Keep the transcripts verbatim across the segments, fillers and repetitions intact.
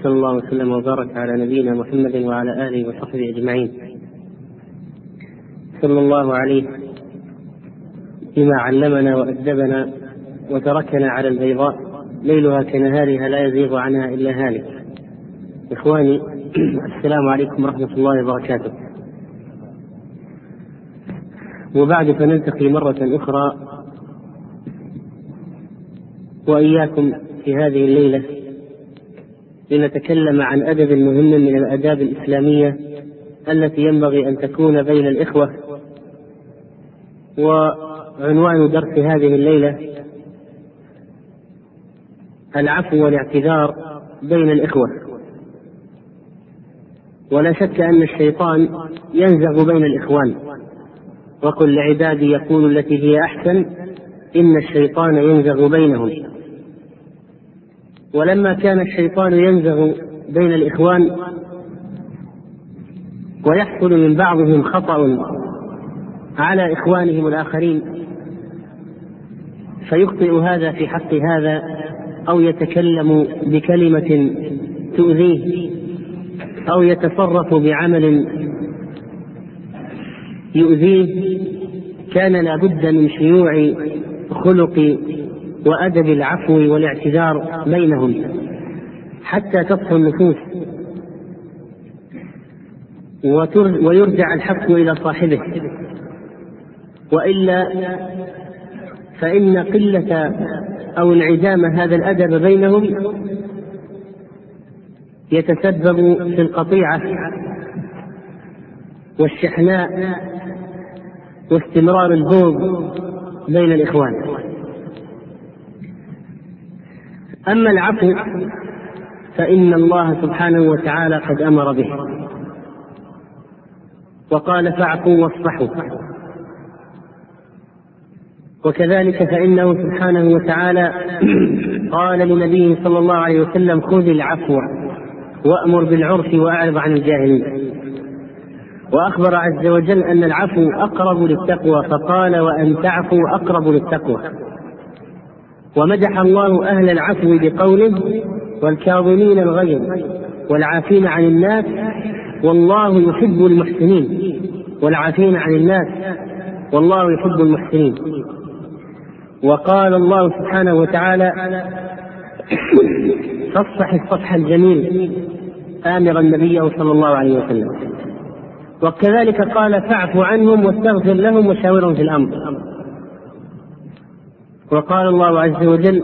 صلى الله وسلم وبارك على نبينا محمد وعلى آله وصحبه أجمعين. صلى الله عليه بما علمنا وأدبنا وتركنا على البيضاء ليلها كنهارها لا يزيغ عنها إلا هالك. إخواني السلام عليكم ورحمة الله وبركاته. وبعد فنلتقي مرة أخرى وإياكم في هذه الليلة لنتكلم عن أدب مهم من الآداب الإسلامية التي ينبغي أن تكون بين الإخوة. وعنوان درس هذه الليلة العفو والاعتذار بين الإخوة. ولا شك أن الشيطان ينزغ بين الإخوان، وقل لعبادي يقول التي هي أحسن إن الشيطان ينزغ بينهم. ولما كان الشيطان ينزغ بين الإخوان ويحصل من بعضهم خطأ على إخوانهم الآخرين فيخطئ هذا في حق هذا أو يتكلم بكلمة تؤذيه أو يتصرف بعمل يؤذيه، كان لا بد من شيوع خلق وأدب العفو والاعتذار بينهم حتى تصفو النفوس ويرجع الحق إلى صاحبه، وإلا فإن قلة أو انعدام هذا الأدب بينهم يتسبب في القطيعة والشحناء واستمرار البغض بين الإخوان. أما العفو فإن الله سبحانه وتعالى قد أمر به وقال فاعفوا واصفحوا، وكذلك فإنه سبحانه وتعالى قال لنبيه صلى الله عليه وسلم خذ العفو وأمر بالعرف وأعرض عن الجاهلين. وأخبر عز وجل أن العفو أقرب للتقوى فقال وأن تعفوا أقرب للتقوى. ومدح الله أهل العفو بقوله والكاظمين الغيظ والعافين عن الناس والله يحب المحسنين، والعافين عن الناس والله يحب المحسنين. وقال الله سبحانه وتعالى فاصفح الصفح الجميل آمرا النبي صلى الله عليه وسلم. وكذلك قال فاعف عنهم واستغفر لهم وشاورهم في الأمر. وقال الله عز وجل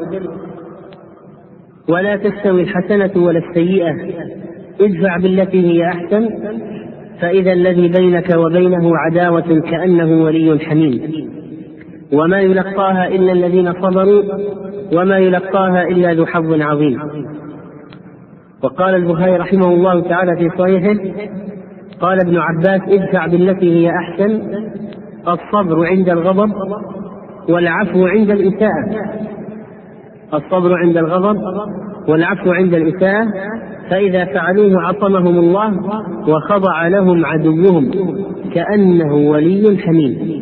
ولا تستوي الحسنة ولا السيئة ادفع بالتي هي أحسن فإذا الذي بينك وبينه عداوة كأنه ولي حميم وما يلقاها إلا الذين صبروا وما يلقاها إلا ذو حظ عظيم. وقال البخاري رحمه الله تعالى في صحيحه قال ابن عباس ادفع بالتي هي أحسن الصبر عند الغضب والعفو عند الإساءة. الصبر عند الغضب والعفو عند الإساءة فإذا فعلوه عصمهم الله وخضع لهم عدوهم كأنه ولي حميم.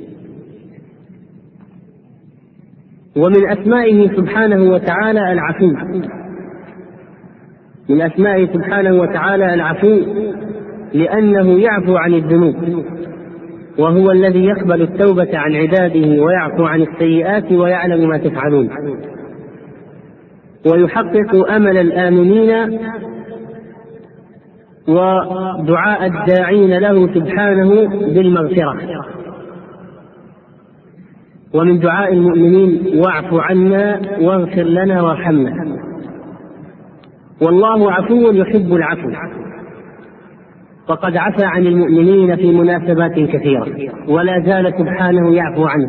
ومن أسمائه سبحانه وتعالى العفو، من أسمائه سبحانه وتعالى العفو لأنه يعفو عن الذنوب، وهو الذي يقبل التوبة عن عباده ويعفو عن السيئات ويعلم ما تفعلون، ويحقق أمل الآمنين ودعاء الداعين له سبحانه بالمغفرة. ومن دعاء المؤمنين واعف عنا واغفر لنا وارحمنا. والله عفو يحب العفو، وقد عفى عن المؤمنين في مناسبات كثيرة ولا زال سبحانه يعفو عنه.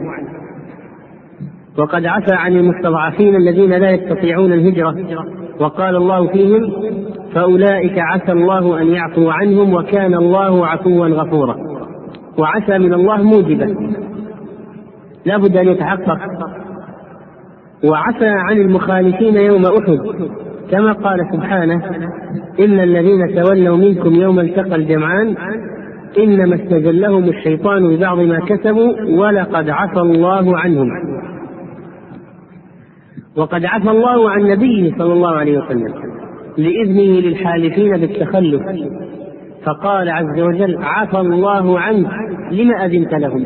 وقد عفى عن المستضعفين الذين لا يستطيعون الهجرة وقال الله فيهم فأولئك عسى الله أن يعفو عنهم وكان الله عفوا غفورا. وعسى من الله موجبة لا بد أن يتحقق. وعفى عن المخالفين يوم أحد كما قال سبحانه إن الذين تولوا منكم يوم التقى الجمعان إنما استزلهم الشيطان ببعض ما كسبوا ولقد عفى الله عنهم. وقد عفى الله عن نبيه صلى الله عليه وسلم لإذنه للحالفين بالتخلف، فقال عز وجل: عفى الله عنك لما أذنت لهم.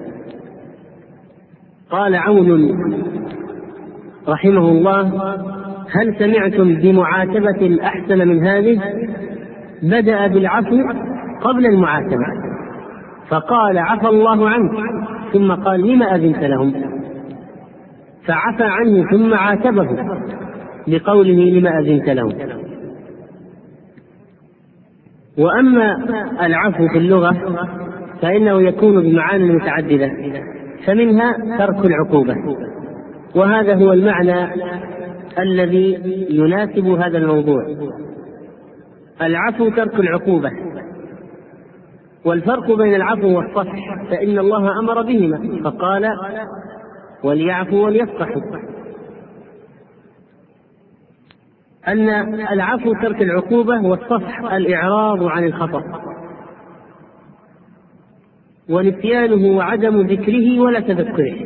قال عون رحمه الله: هل سمعتم بمعاتبة أحسن من هذه؟ بدأ بالعفو قبل المعاتبة، فقال: عفى الله عنك، ثم قال: لما أذنت لهم؟ فعفى عنه ثم عاتبه بقوله: لما أذنت لهم. وأما العفو في اللغة فإنه يكون بمعاني متعددة، فمنها ترك العقوبة، وهذا هو المعنى الذي يناسب هذا الموضوع. العفو ترك العقوبة. والفرق بين العفو والصفح فإن الله أمر بهما فقال: وليعفوا وليصفحوا. أن العفو ترك العقوبة، والصفح الإعراض عن الخطأ ونسيانه وعدم ذكره ولا تذكره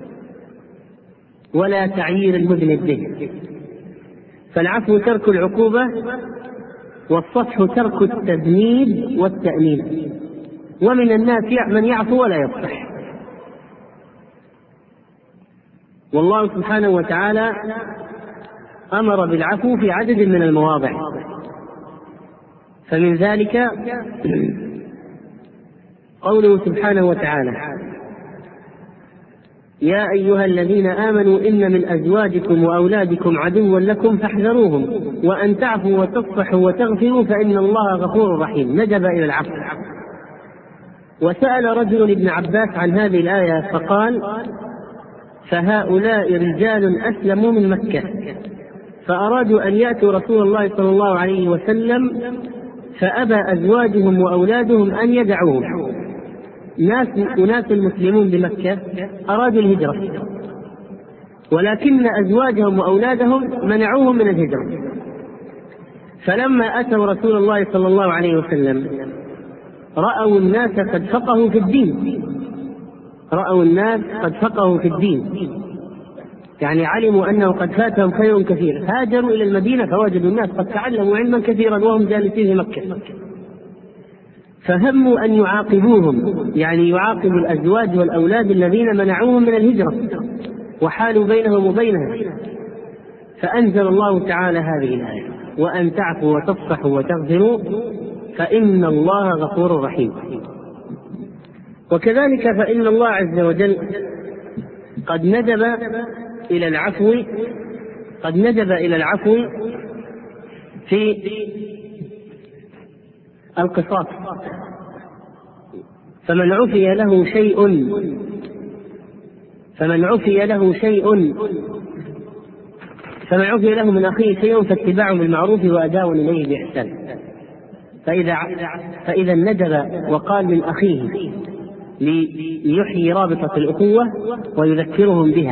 ولا تعيير المذنب به. فالعفو ترك العقوبة، والصفح ترك التذنيب والتأنيب. ومن الناس من يعفو ولا يصفح. والله سبحانه وتعالى أمر بالعفو في عدد من المواضع، فمن ذلك قوله سبحانه وتعالى: يا أيها الذين آمنوا إن من أزواجكم وأولادكم عدوا لكم فاحذروهم وأن تعفوا وتصفحوا وتغفروا فإن الله غفور رحيم. ندب إلى العفو. وسأل رجل ابن عباس عن هذه الآية فقال: فهؤلاء رجال أسلموا من مكة فأرادوا أن يأتوا رسول الله صلى الله عليه وسلم فأبى أزواجهم وأولادهم أن يدعوهم. ناس أناس المسلمون بمكة أرادوا الهجرة، ولكن أزواجهم وأولادهم منعوهم من الهجرة. فلما أتوا رسول الله صلى الله عليه وسلم رأوا الناس قد فقهوا في الدين رأوا الناس قد فقهوا في الدين يعني علموا أنه قد فاتهم خير كثير، هاجروا إلى المدينة فوجدوا الناس قد تعلموا علما كثيرا وهم جالسين في مكة، فهموا أن يعاقبوهم، يعني يعاقبوا الأزواج والأولاد الذين منعوهم من الهجرة وحالوا بينهم وبينها. فأنزل الله تعالى هذه الآية: وأن تعفوا وتصفحوا وتغفروا فإن الله غفور رحيم. وكذلك فإن الله عز وجل قد ندب إلى العفو قد ندب إلى العفو في القصاص. فمن عفي له شيء فمن عفي له شيء فمن عفي له من أخيه شيء فاتباع بالمعروف وأداء إليه بإحسان. فإذا فإذا ندب وقال من أخيه ليحيي رابطة الأخوة ويذكرهم بها.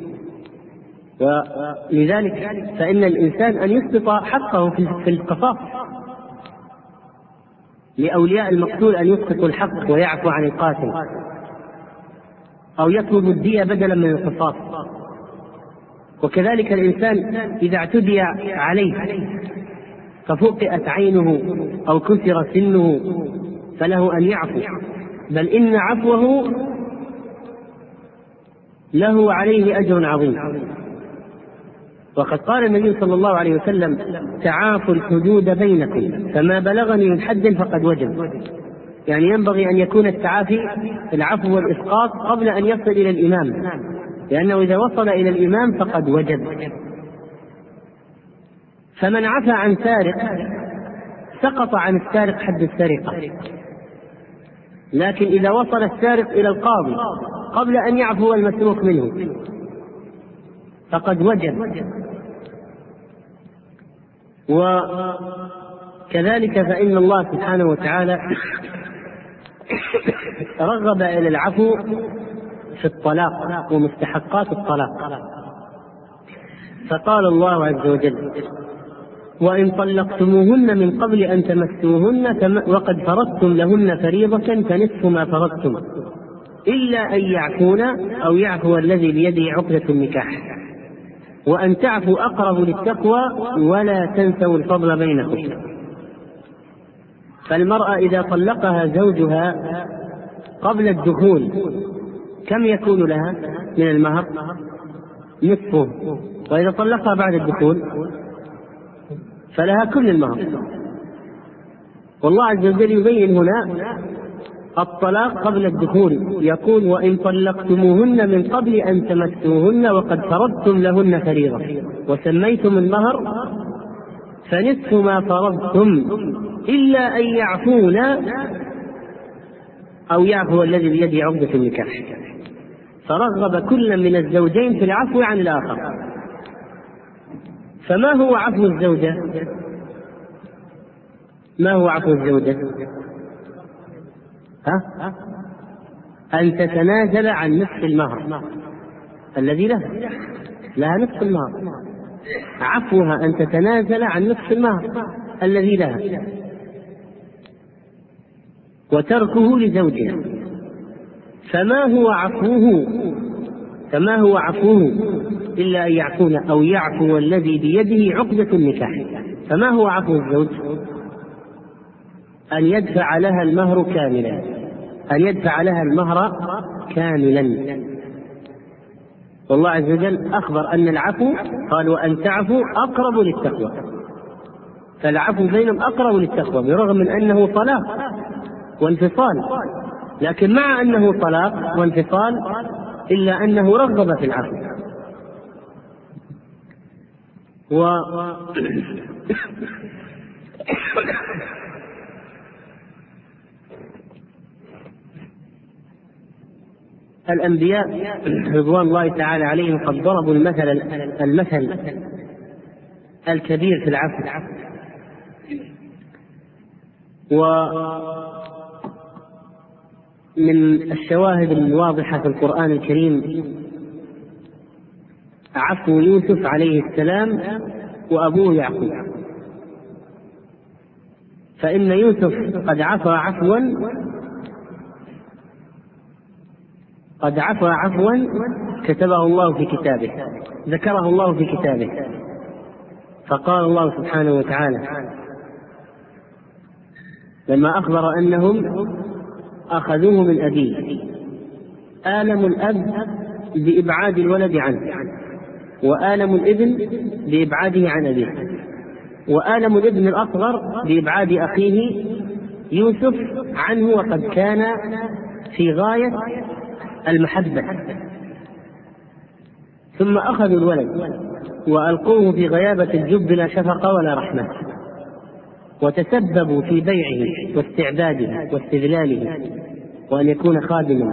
ولذلك فإن الإنسان أن يسقط حقه في القصاص، لأولياء المقتول أن يسقطوا الحق ويعفو عن القاتل، أو يطلب الدية بدلا من القصاص. وكذلك الإنسان إذا اعتدي عليه ففقئت عينه أو كسر سنه فله أن يعفو، بل إن عفوه له عليه أجر عظيم. وقد قال النبي صلى الله عليه وسلم: تعافوا الحدود بينكم فما بلغني من حد فقد وجب. يعني ينبغي أن يكون التعافي العفو والإسقاط قبل أن يصل إلى الإمام، لأنه إذا وصل إلى الإمام فقد وجب. فمن عفى عن سارق سقط عن السارق حد السرقة، لكن إذا وصل السارق إلى القاضي قبل أن يعفو المسروق منه فقد وجب. وكذلك فإن الله سبحانه وتعالى رغب إلى العفو في الطلاق ومستحقات الطلاق، فقال الله عز وجل: وإن طلقتموهن من قبل أن تمسوهن وقد فرضتم لهن فريضة فنصف ما فرضتم إلا أن يعفون أو يعفو الذي بيده عقدة النكاح. وأن تعفوا أقرب للتقوى ولا تنسوا الفضل بينكم. فالمرأة إذا طلقها زوجها قبل الدخول كم يكون لها من المهر؟ نصفه. وإذا طلقها بعد الدخول فلها كل المهر. والله عز وجل يبين هنا الطلاق قبل الدخول، يقول: وإن طلقتموهن من قبل أن تمسوهن وقد فرضتم لهن فريضة وسميتم المهر فنصف ما فرضتم إلا أن يعفون أو يعفو الذي بيده عقدة النكاح. فرغب كل من الزوجين في العفو عن الآخر. فما هو عفو الزوجة؟ ما هو عفو الزوجة؟ ها؟ أن تتنازل عن نصف المهر الذي لها لها نصف المهر. عفوها أن تتنازل عن نصف المهر الذي لها وتركه لزوجها. فما هو عفوه فما هو عفوه إلا أن يعفون أو يعفو الذي بيده عقدة النكاح. فما هو عفو الزوج؟ أن يدفع لها المهر كاملا أن يدفع لها المهر كاملا. والله عز وجل أخبر أن العفو قال: وأن تعفوا أقرب للتقوى. فالعفو بينهم أقرب للتقوى برغم من أنه طلاق وانفصال، لكن مع أنه طلاق وانفصال إلا أنه رغب في العفو. و الأنبياء رضوان الله تعالى عليهم قد ضربوا المثل المثل الكبير في العفو. ومن الشواهد الواضحة في القرآن الكريم عفو يوسف عليه السلام وأبوه يعقوب. فإن يوسف قد عفا عفوا قد عفا عفوا كتبه الله في كتابه، ذكره الله في كتابه. فقال الله سبحانه وتعالى لما أخبر أنهم أخذوه من أبيه: آلم الأب بإبعاد الولد عنه، وآلم الابن بإبعاده عن أبيه، وآلم الابن الأصغر بإبعاد أخيه يوسف عنه وقد كان في غاية المحبة. ثم أخذوا الولد وألقوه في غيابة الجب لا شفقة ولا رحمة، وتسببوا في بيعه واستعباده واستذلاله، وأن يكون خادما،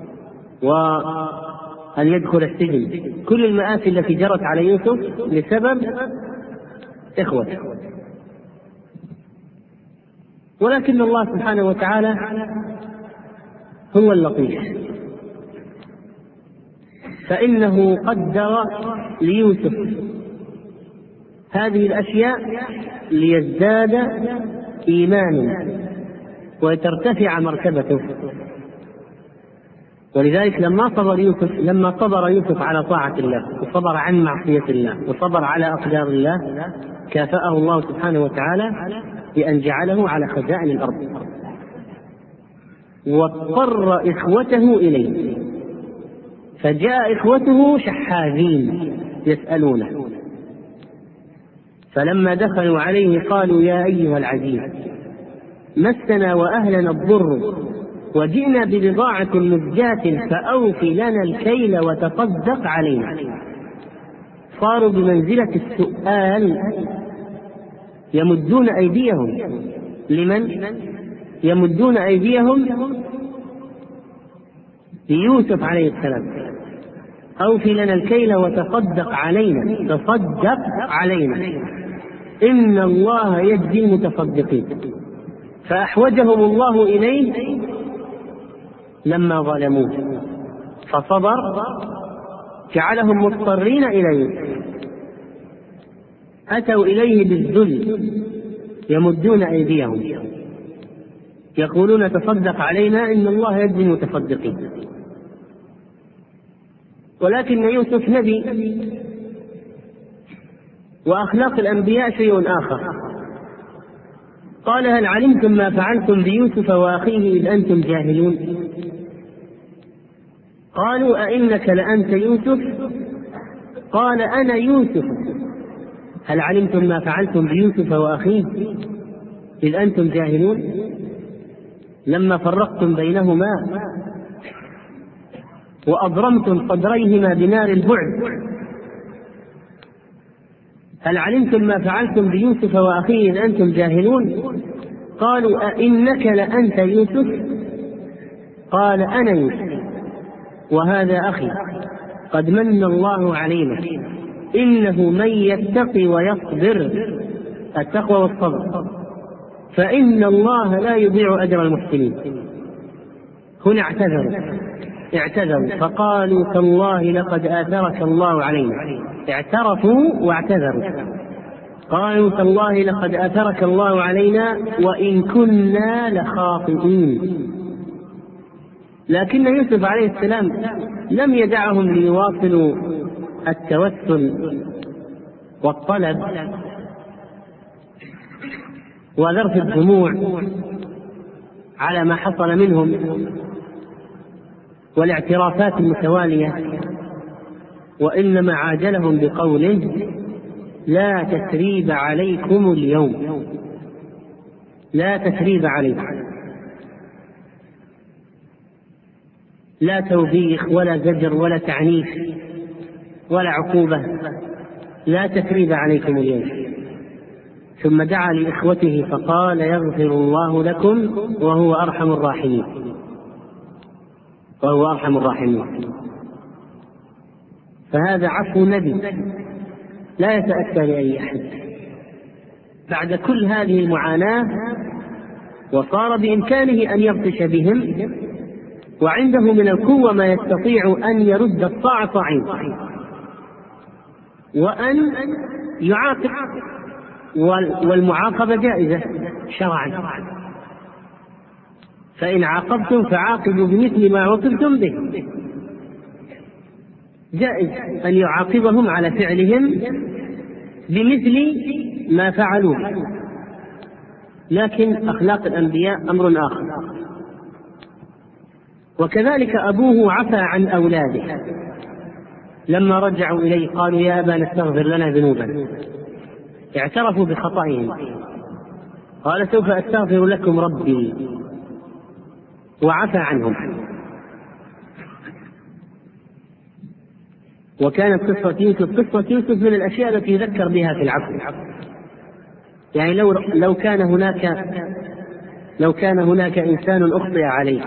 وأن يدخل السجن. كل المآسي التي جرت على يوسف لسبب إخوته. ولكن الله سبحانه وتعالى هو اللطيف، فإنه قدر ليوسف هذه الأشياء ليزداد إيمانا وترتفع مرتبته. ولذلك لما صبر يوسف لما صبر يوسف على طاعة الله وصبر عن معصية الله وصبر على أقدار الله كافأه الله سبحانه وتعالى بأن جعله على خزائن الأرض، واضطر إخوته إليه. فجاء إخوته شحاذين يسألونه، فلما دخلوا عليه قالوا: يا أيها العزيز مسنا وأهلنا الضر وجئنا ببضاعة مزجاة فأوفي لنا الكيل وتصدق علينا. صاروا بمنزلة السؤال، يمدون أيديهم لمن؟ يمدون أيديهم ليوسف عليه السلام: أوفي لنا الكيل وتصدق علينا، تصدق علينا إن الله يجزي المتصدقين. فأحوجهم الله إليه لما ظلموه فصبر، جعلهم مضطرين إليه، أتوا إليه بالذل يمدون أيديهم يقولون: تصدق علينا إن الله يجزي المتصدقين. ولكن يوسف نبي وأخلاق الأنبياء شيء آخر. قال: هل علمتم ما فعلتم بيوسف وأخيه إذ أنتم جاهلون؟ قالوا: أئنك لأنت يوسف؟ قال: أنا يوسف. هل علمتم ما فعلتم بيوسف وأخيه إذ أنتم جاهلون؟ لما فرقتم بينهما وأضرمتم صدريهما بنار البعد. هل علمتم ما فعلتم بيوسف وأخيه إذ أنتم جاهلون؟ قالوا: أئنك لأنت يوسف؟ قال: أنا يوسف وهذا أخي قد من الله علينا إنه من يتقي ويصبر، التقوى والصبر، فإن الله لا يضيع أجر المحسنين. هنا اعتذروا اعتذروا فقالوا: تالله لقد آثرك الله علينا. اعترفوا واعتذروا. قالوا: تالله لقد آثرك الله علينا وإن كنا لخاطئين. لكن يوسف عليه السلام لم يدعهم ليواصلوا التوسل والطلب وذرف الدموع على ما حصل منهم والاعترافات المتوالية، وإنما عاجلهم بقوله: لا تثريب عليكم اليوم. لا تثريب عليكم، لا توبيخ ولا زجر ولا تعنيف ولا عقوبة. لا تثريب عليكم اليوم. ثم دعا لإخوته فقال: يغفر الله لكم وهو أرحم الراحمين. وهو أرحم الراحمين. فهذا عفو نبي لا يتأتى لأي أحد بعد كل هذه المعاناة، وصار بإمكانه أن يبطش بهم، وعنده من القوة ما يستطيع أن يرد الصاعقين وأن يعاقب، والمعاقبة جائزة شرعا. فإن عاقبتم فعاقبوا بمثل ما عوقبتم به. جائز أن يعاقبهم على فعلهم بمثل ما فعلوا، لكن أخلاق الأنبياء أمر آخر. وكذلك أبوه عفى عن أولاده لما رجعوا إليه قالوا: يا أبانا استغفر لنا ذنوبنا. اعترفوا بخطئهم. قال: سوف أستغفر لكم ربي، وعفى عنهم. وكانت قصة يوسف قصة يوسف من الأشياء التي يذكر بها في العفو. يعني لو لو كان هناك لو كان هناك إنسان أخطئ عليه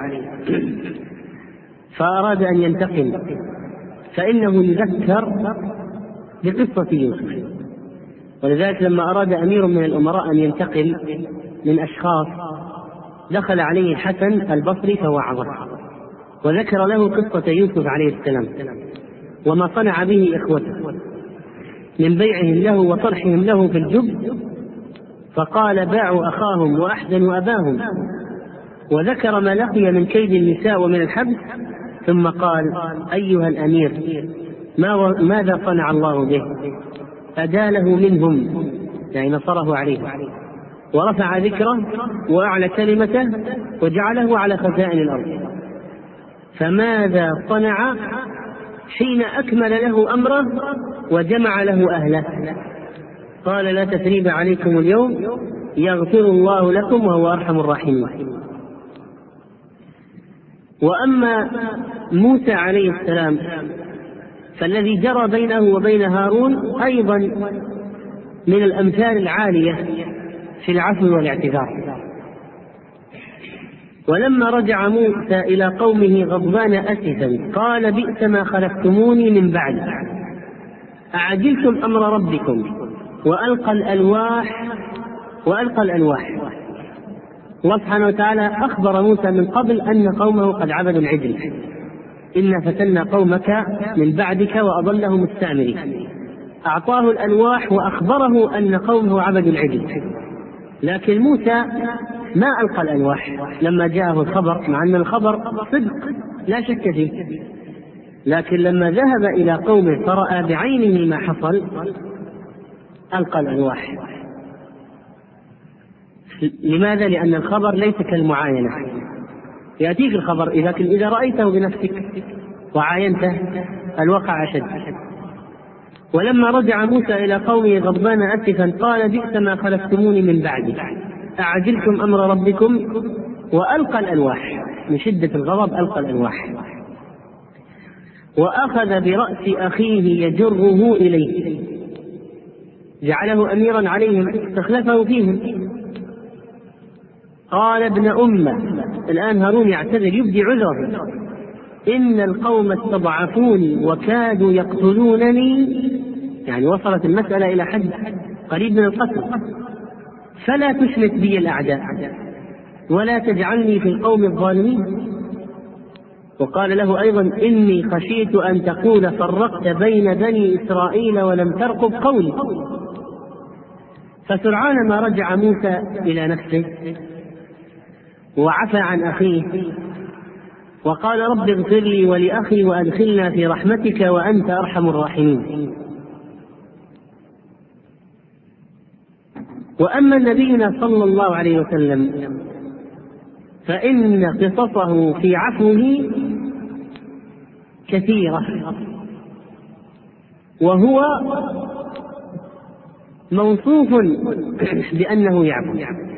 فأراد أن ينتقم، فإنه يذكر بقصة يوسف. ولذلك لما أراد أمير من الأمراء أن ينتقم من أشخاص دخل عليه الحسن البصري فوعظه وذكر له قصة يوسف عليه السلام وما صنع به إخوته من بيعهم له وطرحهم له في الجب، فقال: باعوا أخاهم وأحزنوا أباهم، وذكر ما لقي من كيد النساء ومن الحبس، ثم قال: أيها الأمير، ما ماذا صنع الله به؟ أداله منهم، يعني نصره عليه ورفع ذكره وأعلى كلمته وجعله على خزائن الأرض. فماذا صنع حين أكمل له أمره وجمع له أهله؟ قال: لا تثريب عليكم اليوم يغفر الله لكم وهو أرحم الراحمين. وأما موسى عليه السلام فالذي جرى بينه وبين هارون أيضا من الأمثال العالية في العفو والاعتذار. ولما رجع موسى إلى قومه غضبان أسفا قال: بئس ما خلفتموني من بعد، أعجلتم أمر ربكم وألقى الألواح وألقى الألواح. الله سبحانه وتعالى أخبر موسى من قبل أن قومه قد عبدوا العجل: إنا فتنا قومك من بعدك وأضلهم السامري. أعطاه الألواح وأخبره أن قومه عبدوا العجل، لكن موسى ما ألقى الألواح لما جاءه الخبر، مع أن الخبر صدق لا شك فيه، لكن لما ذهب إلى قومه فرأى بعينه ما حصل ألقى الألواح. لماذا؟ لأن الخبر ليس كالمعاينة، يأتيك الخبر لكن إذا رأيته بنفسك وعاينته الواقع أشد. ولما رجع موسى إلى قومه غضبان أسفا قال بئس ما خلفتموني من بعدي أعجلتم أمر ربكم، وألقى الألواح، من شدة الغضب ألقى الألواح، وأخذ برأس أخيه يجره إليه، جعله أميرا عليهم، استخلفه فيهم. قال ابن أمة، الآن هارون يعتذر يبدي عذره، إن القوم استضعفوني وكادوا يقتلونني، يعني وصلت المسألة إلى حد قريب من القتل، فلا تشمت بي الأعداء ولا تجعلني في القوم الظالمين. وقال له أيضا إني خشيت أن تقول فرقت بين بني إسرائيل ولم ترقب قولي. فسرعان ما رجع موسى إلى نفسه وعفى عن أخيه وقال رب اغفر لي ولأخي وأدخلنا في رحمتك وأنت أرحم الراحمين. وأما نبينا صلى الله عليه وسلم فإن قصصه في عفوه كثيرة، وهو موصوف بأنه يعفو،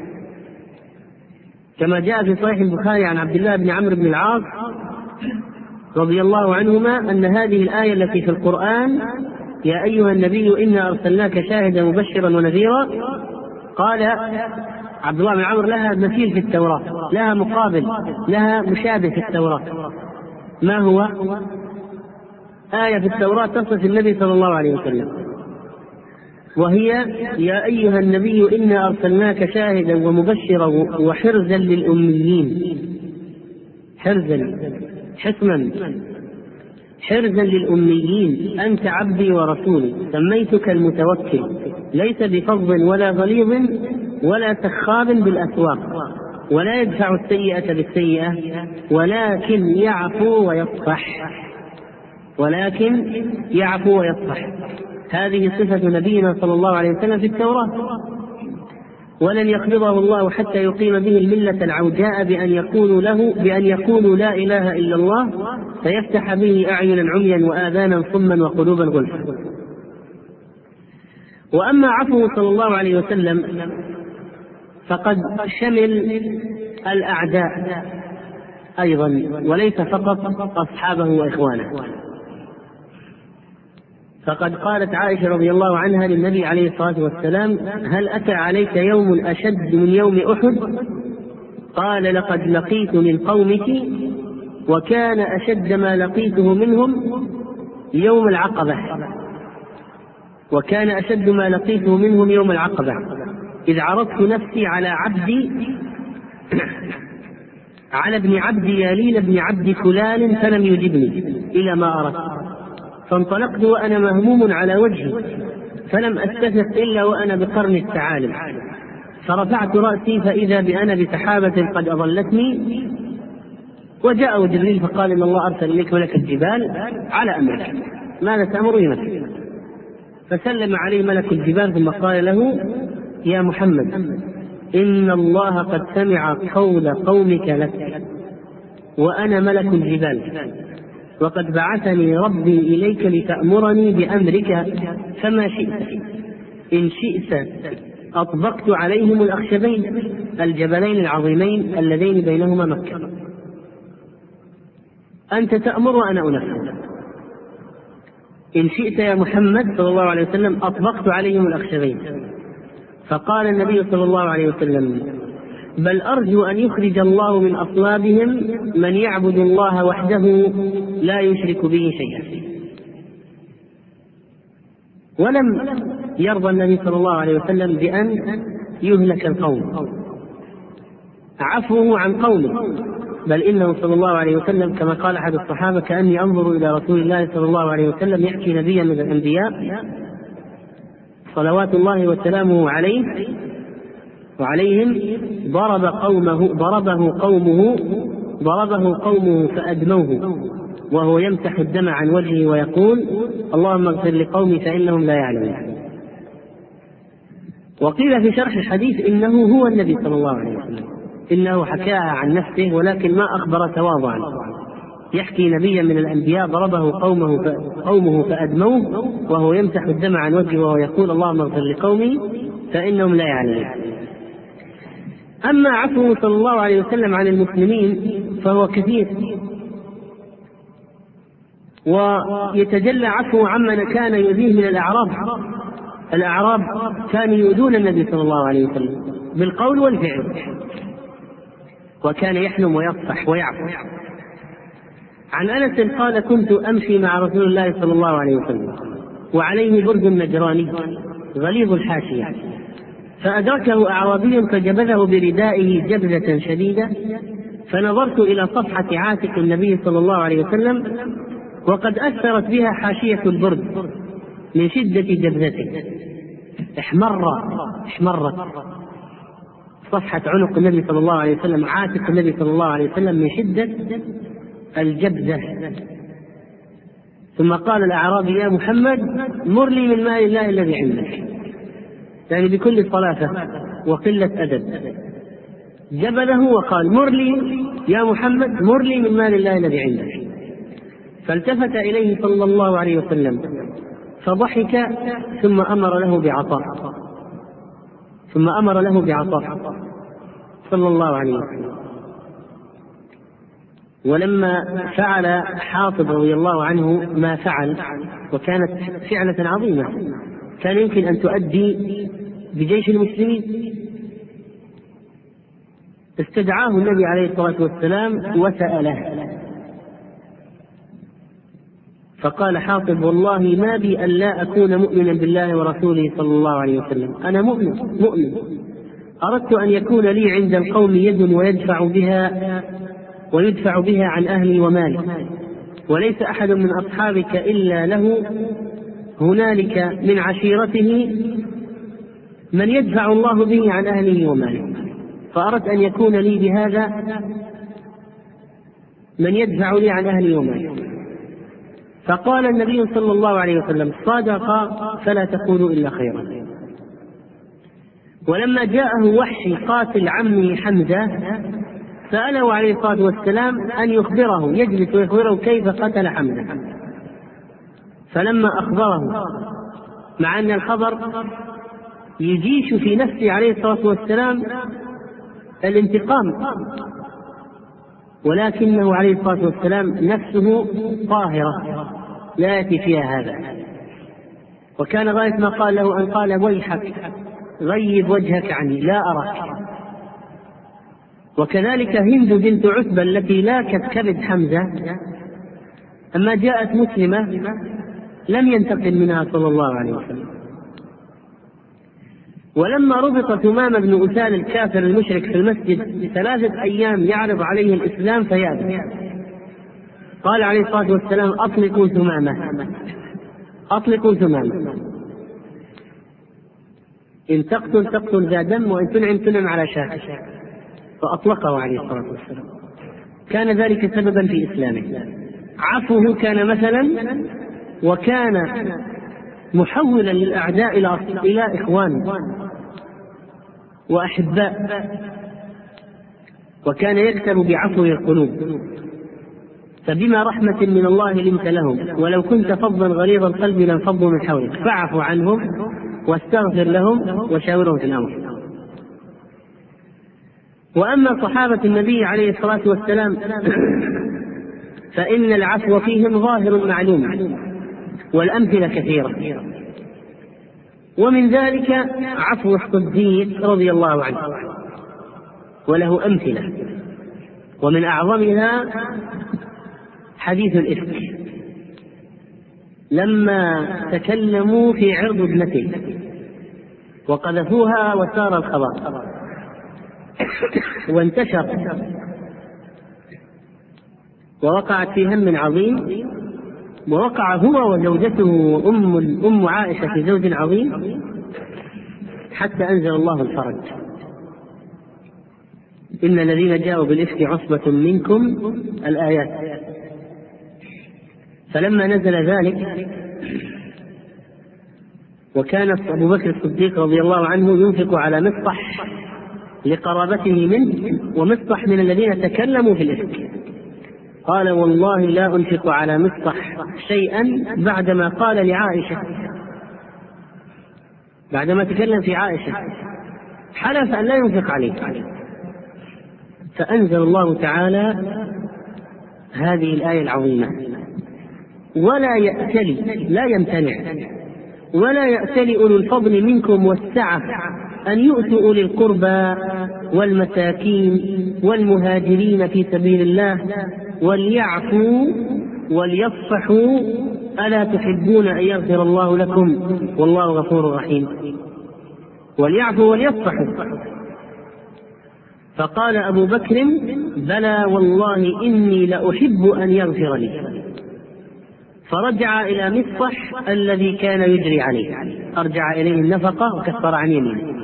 كما جاء في صحيح البخاري عن عبد الله بن عمرو بن العاص رضي الله عنهما أن هذه الآية التي في القرآن يا أيها النبي إنا أرسلناك شاهدا مبشرا ونذيرا، قال عبد الله بن عمرو لها مثيل في التوراة، لها مقابل، لها مشابه في التوراة. ما هو؟ آية في التوراة تصف النبي صلى الله عليه وسلم، وهي يا أيها النبي إنا أرسلناك شاهدا ومبشرا وحرزا للأميين، حرزا حسنا حرزا للأميين أنت عبدي ورسولي سميتك المتوكل ليس بفظ ولا غليظ ولا سخاب بالأسواق ولا يدفع السيئة بالسيئة ولكن يعفو ويصفح ولكن يعفو ويصفح. هذه صفة نبينا صلى الله عليه وسلم في التوراة، ولن يقبضه الله حتى يقيم به الملة العوجاء بأن يقولوا له بأن يقولوا لا إله إلا الله فيفتح به أعينا عميا وآذانا صما وقلوبا غلفا. وأما عفوه صلى الله عليه وسلم فقد شمل الأعداء أيضا وليس فقط أصحابه وإخوانه. فقد قالت عائشة رضي الله عنها للنبي عليه الصلاة والسلام هل أتى عليك يوم أشد من يوم أحد؟ قال لقد لقيت من قومك وكان أشد ما لقيته منهم يوم العقبة وكان أشد ما لقيته منهم يوم العقبة إذ عرضت نفسي على عبدي على ابن عبد ياليل ابن عبد فلان فلم يجبني إلى ما أردت، فانطلقت وأنا مهموم على وجهي فلم أستفق إلا وأنا بقرن الثعالب، فرفعت رأسي فإذا بأنا بسحابة قد أضلتني، وجاء جبريل فقال إن الله أرسل إليك ملك الجبال على أمرك ماذا تأمرني؟ فسلم عليه ملك الجبال ثم قال له يا محمد إن الله قد سمع قول قومك لك وأنا ملك الجبال وقد بعثني ربي إليك لتأمرني بأمرك فما شئت، إن شئت أطبقت عليهم الأخشبين الجبلين العظيمين اللذين بينهما مكة، أنت تأمر وأنا أنفذ. إن شئت يا محمد صلى الله عليه وسلم أطبقت عليهم الأخشبين. فقال النبي صلى الله عليه وسلم بل أرجو أن يخرج الله من أصلابهم من يعبد الله وحده لا يشرك به شيئا. ولم يرضى النبي صلى الله عليه وسلم بأن يهلك القوم، عفوه عن قومه، بل إنه صلى الله عليه وسلم كما قال أحد الصحابة كأني أنظر إلى رسول الله صلى الله عليه وسلم يحكي نبيا من الأنبياء صلوات الله وسلامه عليه وعليهم ضرب قومه ضربه قومه ضربه قومه فأدموه وهو يمسح الدم عن وجهه ويقول اللهم اغفر لقومي فإنهم لا يعلمون. وقيل في شرح الحديث إنه هو النبي صلى الله عليه وسلم، إنه حكاها عن نفسه ولكن ما أخبر تواضعا، يحكي نبيا من الأنبياء ضربه قومه قومه فأدموه وهو يمسح الدم عن وجهه وهو يقول اللهم اغفر لقومي فإنهم لا يعلمون. أما عفوه صلى الله عليه وسلم عن المسلمين فهو كثير، ويتجلى عفوه عمن كان يؤذيه من الأعراب. الأعراب كانوا يؤذون النبي صلى الله عليه وسلم بالقول والفعل، وكان يحلم ويصفح ويعفو. عن أنس قال كنت أمشي مع رسول الله صلى الله عليه وسلم وعليه برد نجراني غليظ الحاشية، فأدركه أعرابي فجبذه بردائه جبذة شديدة، فنظرت إلى صفحة عاتق النبي صلى الله عليه وسلم وقد أثرت بها حاشية البرد من شدة جبذته، احمر احمرت صفحة عنق النبي صلى الله عليه وسلم، عاتق النبي صلى الله عليه وسلم من شدة الجبذة. ثم قال الأعرابي يا محمد مر لي من مال الله الذي عندك، يعني بكل صلافة وقلة أدب جبله وقال مر لي يا محمد مر لي من مال الله الذي عندك. فالتفت إليه صلى الله عليه وسلم فضحك ثم أمر له بعطاء ثم أمر له بعطاء صلى الله عليه وسلم. ولما فعل حاطب رضي الله عنه ما فعل، وكانت فعلة عظيمة كان يمكن أن تؤدي بجيش المسلمين، استدعاه النبي عليه الصلاة والسلام وسأله، فقال حاطب والله ما بي أن لا أكون مؤمنا بالله ورسوله صلى الله عليه وسلم، أنا مؤمن مؤمن أردت أن يكون لي عند القوم يد ويدفع بها ويدفع بها عن أهلي ومالي، وليس أحد من أصحابك إلا له هنالك من عشيرته من يدفع الله به عن أهله وماله، فأردت أن يكون لي بهذا من يدفع لي عن أهلي ومالي. فقال النبي صلى الله عليه وسلم صدق فلا تقولوا إلا خيرا. ولما جاءه وحشي قاتل عمه حمزة سأله عليه الصلاة والسلام أن يخبره، يجلس ويخبره كيف قتل حمزة، فلما أخبره مع أن الخبر يجيش في نفسه عليه الصلاة والسلام الانتقام، ولكنه عليه الصلاة والسلام نفسه طاهرة لا يأتي فيها هذا، وكان غاية ما قال له أن قال ويحك غيب وجهك عني لا أراك. وكذلك هند بنت عتبة التي لاكت كبد حمزة أما جاءت مسلمة لم ينتقم منها صلى الله عليه وسلم. ولما ربط ثمامة بن أسال الكافر المشرك في المسجد ثلاثة أيام يعرض عليه الإسلام فيأبى، قال عليه الصلاة والسلام أطلقوا ثمامة أطلقوا ثمامة، إن تقتل تقتل ذا دم وإن تنعم تنعم على شاة، فأطلقه عليه الصلاة والسلام. كان ذلك سببا في إسلامه. عفوه كان مثلا، وكان محولا للأعداء إلى إخوان وأحباء، وكان يكتب بعفو القلوب، فبما رحمة من الله لنت لهم ولو كنت فظا غليظ القلب لانفضوا من حولك فاعف عنهم واستغفر لهم وشاورهم في الأمر. وأما صحابة النبي عليه الصلاة والسلام فإن العفو فيهم ظاهر معلوم، والأمثلة كثيرة، ومن ذلك عفو الصديق رضي الله عنه، وله أمثلة، ومن أعظمها حديث الإفك لما تكلموا في عرض ابنته وقذفوها وسار الخبر وانتشر ووقعت في هم عظيم، ووقع هو وزوجته أم أم عائشة في زوج عظيم حتى أنزل الله الفرج إن الذين جاءوا بالإفك عصبة منكم الآيات. فلما نزل ذلك وكان أبو بكر الصديق رضي الله عنه ينفق على مصطح لقرابته منه، ومصطح من الذين تكلموا في الإفك. قال: والله لا أنفق على مصطح شيئا بعدما قال لعائشة، بعدما تكلم في عائشة حلف أن لا ينفق عليه. فأنزل الله تعالى هذه الآية العظيمة: ولا يأتلي، لا يمتنع، ولا يأتلي أولو الفضل منكم والسعة أن يؤتوا أولي القربى والمساكين والمهاجرين في سبيل الله وليعفوا وليصفحوا ألا تحبون أن يغفر الله لكم والله غفور رحيم. وليعفوا وليصفحوا. فقال أبو بكر: بلى والله إني لأحب أن يغفر لي. فرجع إلى مصطح الذي كان يجري عليه، أرجع إليه النفقة وكفر عن يمينه.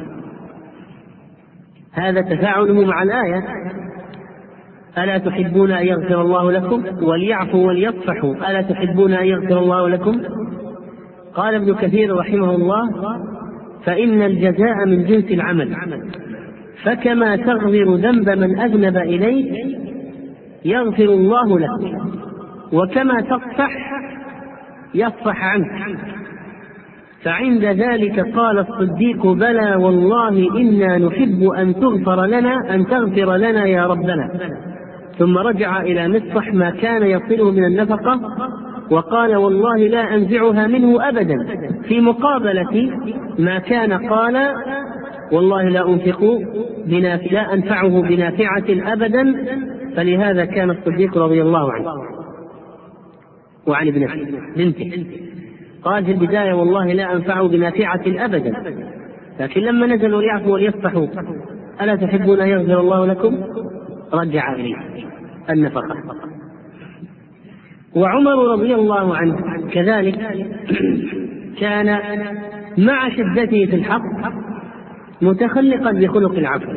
هذا تفاعله مع الآية: ألا تحبون أن يغفر الله لكم وليعفوا وليصفحوا ألا تحبون أن يغفر الله لكم. قال ابن كثير رحمه الله: فإن الجزاء من جنس العمل، فكما تغفر ذنب من أذنب إليك يغفر الله لك، وكما تصفح يصفح عنك. فعند ذلك قال الصديق: بلى والله إنا نحب أن تغفر لنا أن تغفر لنا يا ربنا. ثم رجع إلى مصطح ما كان يصله من النفقة وقال: والله لا أنزعها منه أبدا، في مقابلة ما كان قال: والله لا أنفق بنافع لا أنفعه بنافعة أبدا. فلهذا كان الصديق رضي الله عنه وعن ابنته بنته قال في البداية: والله لا أنفعه بنافعة أبدا، لكن لما نزل وليعفوا وليصفحوا ألا تحبون أن يغفر الله لكم رجع إليه النفقة. وعمر رضي الله عنه كذلك كان مع شدته في الحق متخلقا بخلق العفو.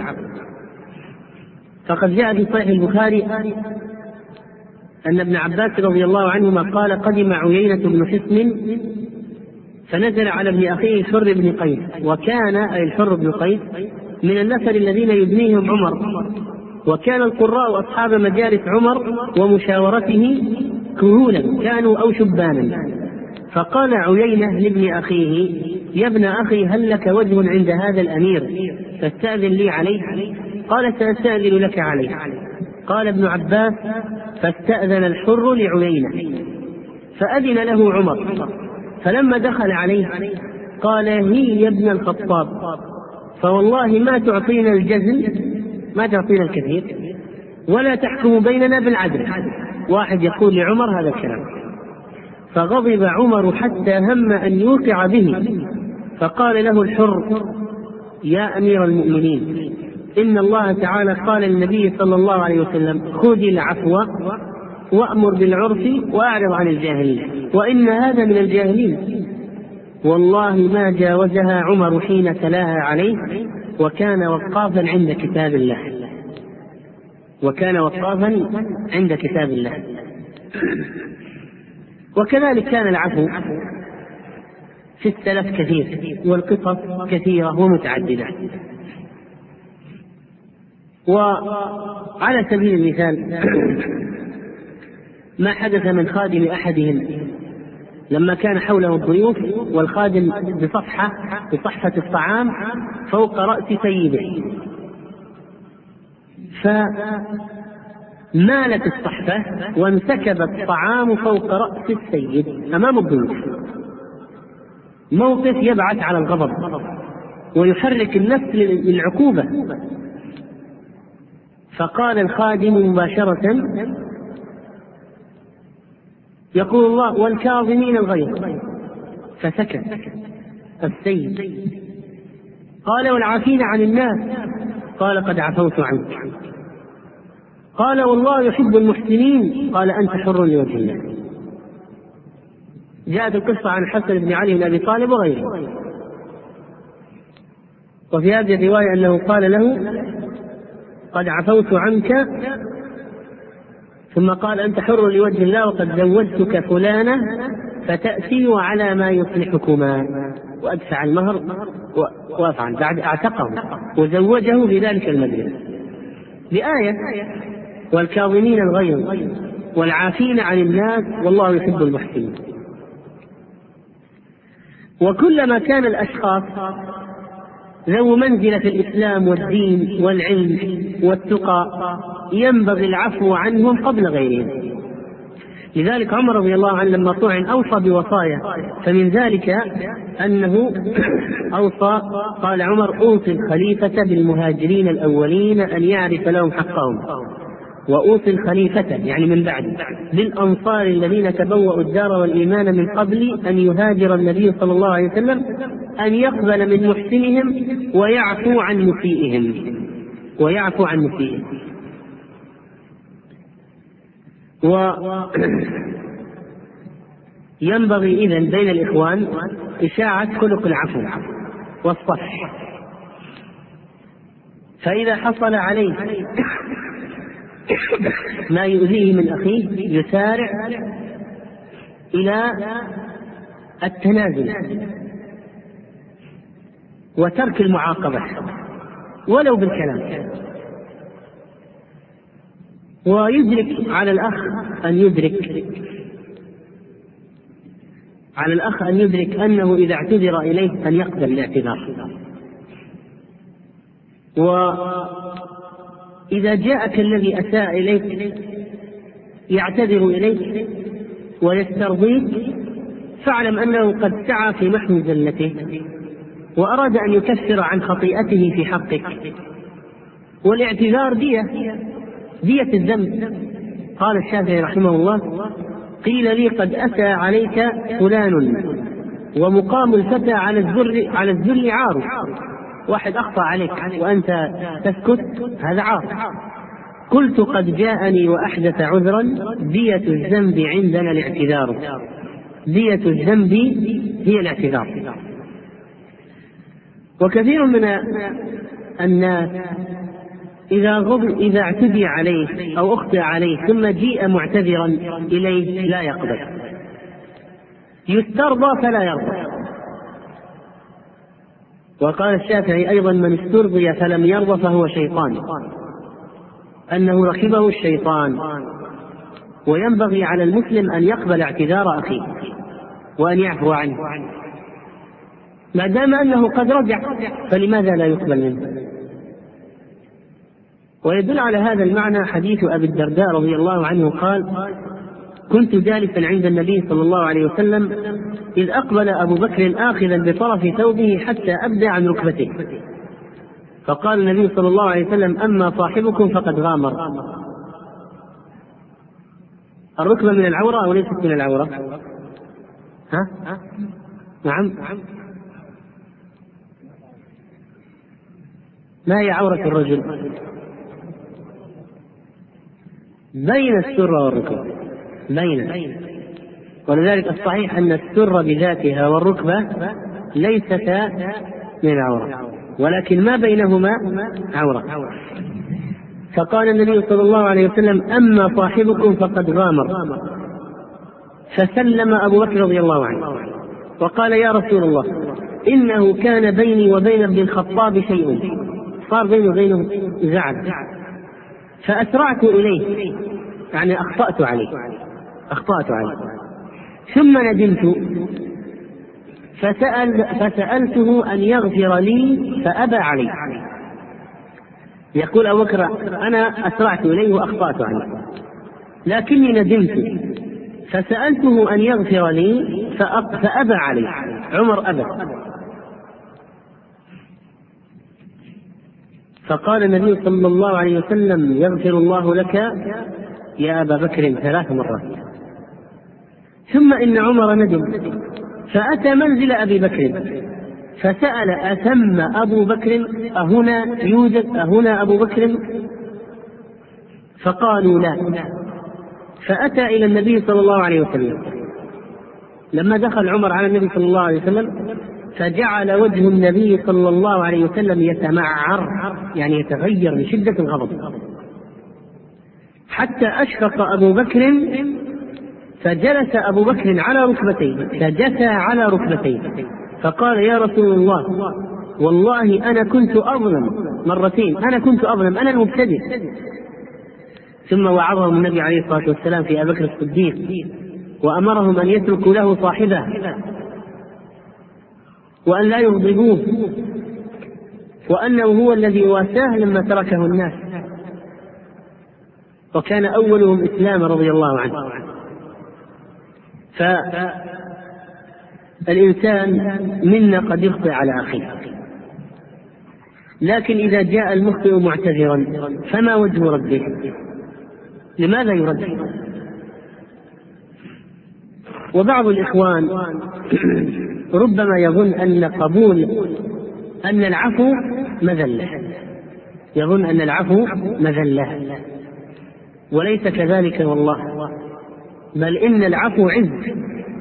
فقد جاء في صحيح البخاري أن ابن عباس رضي الله عنهما قال: قدم عيينة بن حصن فنزل على ابن أخيه الحر بن قيس، وكان أي الحر بن قيس من النفر الذين يبنيهم عمر، وكان القراء أصحاب مجالس عمر ومشاورته كهولا كانوا أو شبانا. فقال عيينة لابن أخيه: يا ابن أخي هل لك وجه عند هذا الأمير فاستأذن لي عليه؟ قال: سأستأذن لك عليه. قال ابن عباس: فاستأذن الحر لعيينة فأذن له عمر، فلما دخل عليه قال: هي يا ابن الخطاب، فوالله ما تعطينا الجزل، ما تعطينا الكثير، ولا تحكم بيننا بالعدل. واحد يقول لعمر هذا الكلام. فغضب عمر حتى هم أن يوقع به، فقال له الحر: يا أمير المؤمنين، إن الله تعالى قال للنبي صلى الله عليه وسلم: خذ العفو وأمر بالعرف وأعرض عن الجاهلين، وإن هذا من الجاهلين. والله ما جاوزها عمر حين تلاها عليه، وكان وقافا عند كتاب الله، وكان وقافا عند كتاب الله. وكذلك كان العفو في السلف كثير، والقصص كثيرة ومتعددة. وعلى سبيل المثال ما حدث من خادم أحدهم لما كان حوله الضيوف والخادم بصفحة بصحفة الطعام فوق رأس سيده، فمالت الصحفة وانسكب الطعام فوق رأس السيد أمام الضيوف، موقف يبعث على الغضب ويحرك النفس للعقوبة. فقال الخادم مباشرة: يقول الله: والكاظمين الغيظ، فسكت السيد. قال: والعافين عن الناس، قال: قد عفوت عنك. قال: والله يحب المحسنين، قال: أنت حر لوجه الله. جاءت القصة عن حسن بن علي بن أبي طالب وغيره. وفي هذه الرواية أنه قال له: قد عفوت عنك، ثم قال: أنت حر لوجه الله، وقد زوجتك فلانة فتأتي على ما يصلحكما. وأدفع المهر وأفعل. بعد اعتقه وزوجه بذلك المجلس بآية: والكاظمين الغيظ والعافين عن الناس والله يحب المحسنين. وكلما كان الأشخاص ذو منزلة في الإسلام والدين والعلم والتقى ينبغي العفو عنهم قبل غيرهم. لذلك عمر رضي الله عنه لما طعن أوصى بوصايا، فمن ذلك أنه أوصى، قال عمر: أوصي الخليفة بالمهاجرين الأولين أن يعرف لهم حقهم، وأوصي الخليفة يعني من بعد بالأنصار الذين تبوأوا الدار والإيمان من قبل أن يهاجر النبي صلى الله عليه وسلم أن يقبل من محسنهم ويعفو عن مسيئهم ويعفو عن مسيئهم. وينبغي إذن بين الإخوان إشاعة خلق العفو والصفح، فإذا حصل عليه ما يؤذيه من أخيه يسارع إلى التنازل وترك المعاقبة ولو بالكلام. ويدرك على الأخ أن يدرك على الأخ أن يدرك أنه إذا اعتذر إليه أن يقبل الاعتذار. وإذا جاءك الذي أساء إليك يعتذر إليك ويسترضيك فاعلم أنه قد سعى في محو زلته وأراد أن يكفر عن خطيئته في حقك. والاعتذار دية دية الذنب. قال الشافعي رحمه الله: قيل لي قد أتى عليك فلان ومقام الفتى على الذل على الذل عار. واحد أخطأ عليك وأنت تسكت، هذا عار. قلت: قد جاءني وأحدث عذرا، دية الذنب عندنا الاعتذار. دية الذنب هي الاعتذار. وكثير من الناس إذا غضب إذا اعتدي عليه أو أخطئ عليه ثم جيء معتذرا إليه لا يقبل، يسترضى فلا يرضى. وقال الشافعي أيضا: من استرضي فلم يرضى فهو شيطان، أنه ركبه الشيطان. وينبغي على المسلم أن يقبل اعتذار أخيه وأن يعفو عنه ما دام أنه قد رجع، فلماذا لا يقبل منه؟ ويدل على هذا المعنى حديث أبي الدرداء رضي الله عنه قال: كنت جالسا عند النبي صلى الله عليه وسلم إذ أقبل أبو بكر آخذا بطرف ثوبه حتى أبدى عن ركبته، فقال النبي صلى الله عليه وسلم: أما صاحبكم فقد غامر. الركبة من العورة أو ليست من العورة؟ ها؟ نعم. ما هي عورة الرجل؟ بين السرة والركبة، بين. ولذلك الصحيح أن السرة بذاتها والركبة ليستا من عورة، ولكن ما بينهما عورة. فقال النبي صلى الله عليه وسلم: أما صاحبكم فقد غامر. فسلم أبو بكر رضي الله عنه وقال: يا رسول الله، إنه كان بيني وبين ابن الخطاب شيء، صار بيني وبينه زعل، فأسرعت إليه، يعني أخطأت عليه أخطأت عليه ثم ندمت فسأل فسألته أن يغفر لي فأبى علي. يقول أبو بكر: أنا أسرعت إليه وأخطأت عليه لكني ندمت فسألته أن يغفر لي فأبى علي. عمر أبى. فقال النبي صلى الله عليه وسلم: يغفر الله لك يا أبا بكر ثلاث مرات. ثم إن عمر ندم فأتى منزل أبي بكر فسأل: أثم أبو بكر؟ أهنا يوجد أهنا أبو بكر؟ فقالوا لا. فأتى إلى النبي صلى الله عليه وسلم. لما دخل عمر على النبي صلى الله عليه وسلم فجعل وجه النبي صلى الله عليه وسلم يتمعر، يعني يتغير من شدة الغضب، حتى أشفق أبو بكر فجلس أبو بكر على ركبتيه، فجثى على ركبتيه فقال يا رسول الله والله أنا كنت أظلم مرتين، أنا كنت أظلم، أنا المبتدئ. ثم وعظهم النبي عليه الصلاة والسلام في أبي بكر الصديق وأمرهم أن يتركوا له صاحبه وأن لا يغضبوه، وأنه هو الذي واساه لما تركه الناس، وكان أولهم إسلاما رضي الله عنه. فالإنسان منا قد يخطئ على أخيه، لكن إذا جاء المخطئ معتذرا فما وجه رده؟ لماذا يرد؟ وبعض الإخوان ربما يظن أن قبول أن العفو مذلة، يظن أن العفو مذلة، وليس كذلك والله، بل إن العفو عز.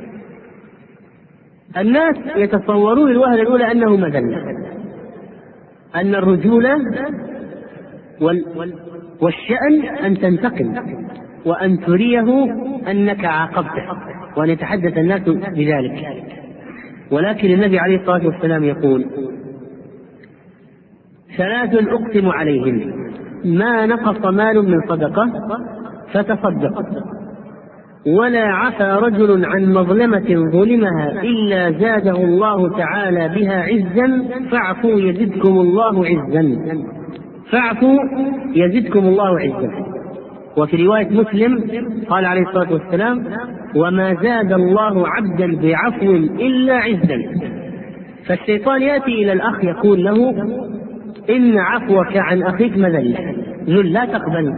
الناس يتصورون الوهلة الأولى أنه مذلة، أن الرجولة والشأن أن تنتقم وأن تريه أنك عاقبته وأن يتحدث الناس بذلك. ولكن النبي عليه الصلاة والسلام يقول ثلاث أقسم عليهم ما نقص مال من صدقة فتصدق ولا عفى رجل عن مظلمة ظلمها إلا زاده الله تعالى بها عزا فاعفوا يزدكم الله عزا، فاعفوا يزدكم الله عزا. وفي رواية مسلم قال عليه الصلاة والسلام وما زاد الله عبدا بعفو إلا عزا. فالشيطان يأتي إلى الأخ يقول له إن عفوك عن أخيك مذلة، ذل لا تقبل.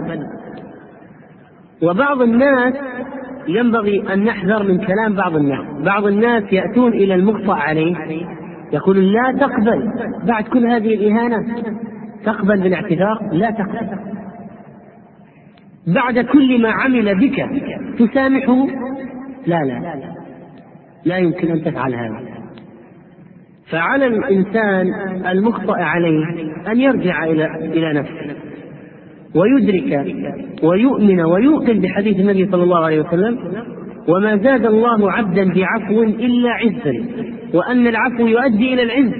وبعض الناس ينبغي أن نحذر من كلام بعض الناس، بعض الناس يأتون إلى المخطئ عليه يقول لا تقبل بعد كل هذه الإهانة، تقبل بالاعتذار؟ لا تقبل. بعد كل ما عمل بك تسامحه؟ لا لا لا يمكن أن تفعل هذا. فعلى الإنسان المخطئ عليه أن يرجع إلى إلى نفسه ويدرك ويؤمن ويوقن بحديث النبي صلى الله عليه وسلم وما زاد الله عبدا بعفو إلا عزا، وأن العفو يؤدي إلى العز،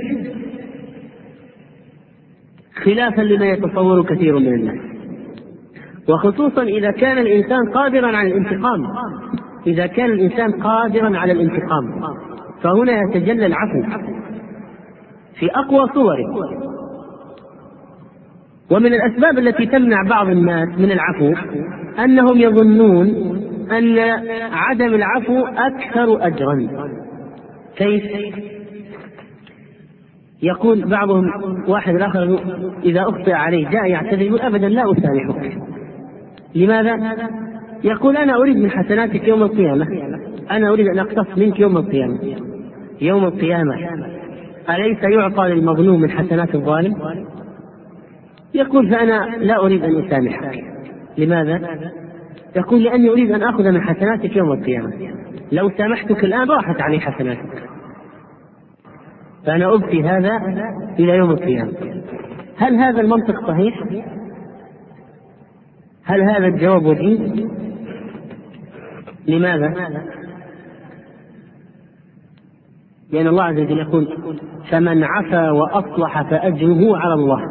خلافا لما يتصور كثير من الناس، وخصوصا إذا كان الإنسان قادرا على الانتقام. إذا كان الإنسان قادرا على الانتقام فهنا يتجلى العفو في أقوى صوره. ومن الأسباب التي تمنع بعض الناس من العفو أنهم يظنون أن عدم العفو أكثر أجرا. كيف؟ يقول بعضهم واحد الآخر إذا أخطئ عليه جاء يعتذر يقول أبدا لا أسامحك. لماذا؟ يقول أنا أريد من حسناتك يوم القيامة، أنا أريد أن أقتص منك يوم القيامة. يوم القيامة أليس يعطى للمظلوم من حسنات الظالم؟ يقول فأنا لا أريد أن أسامحك. لماذا؟ يقول لأني أريد أن أخذ من حسناتك يوم القيامة، لو سامحتك الآن راحت علي حسناتك، فأنا أبقي هذا إلى يوم القيامة. هل هذا المنطق صحيح؟ هل هذا الجواب وجيه؟ لماذا؟ لأن الله عز وجل يقول فمن عفا وأصلح فأجره على الله.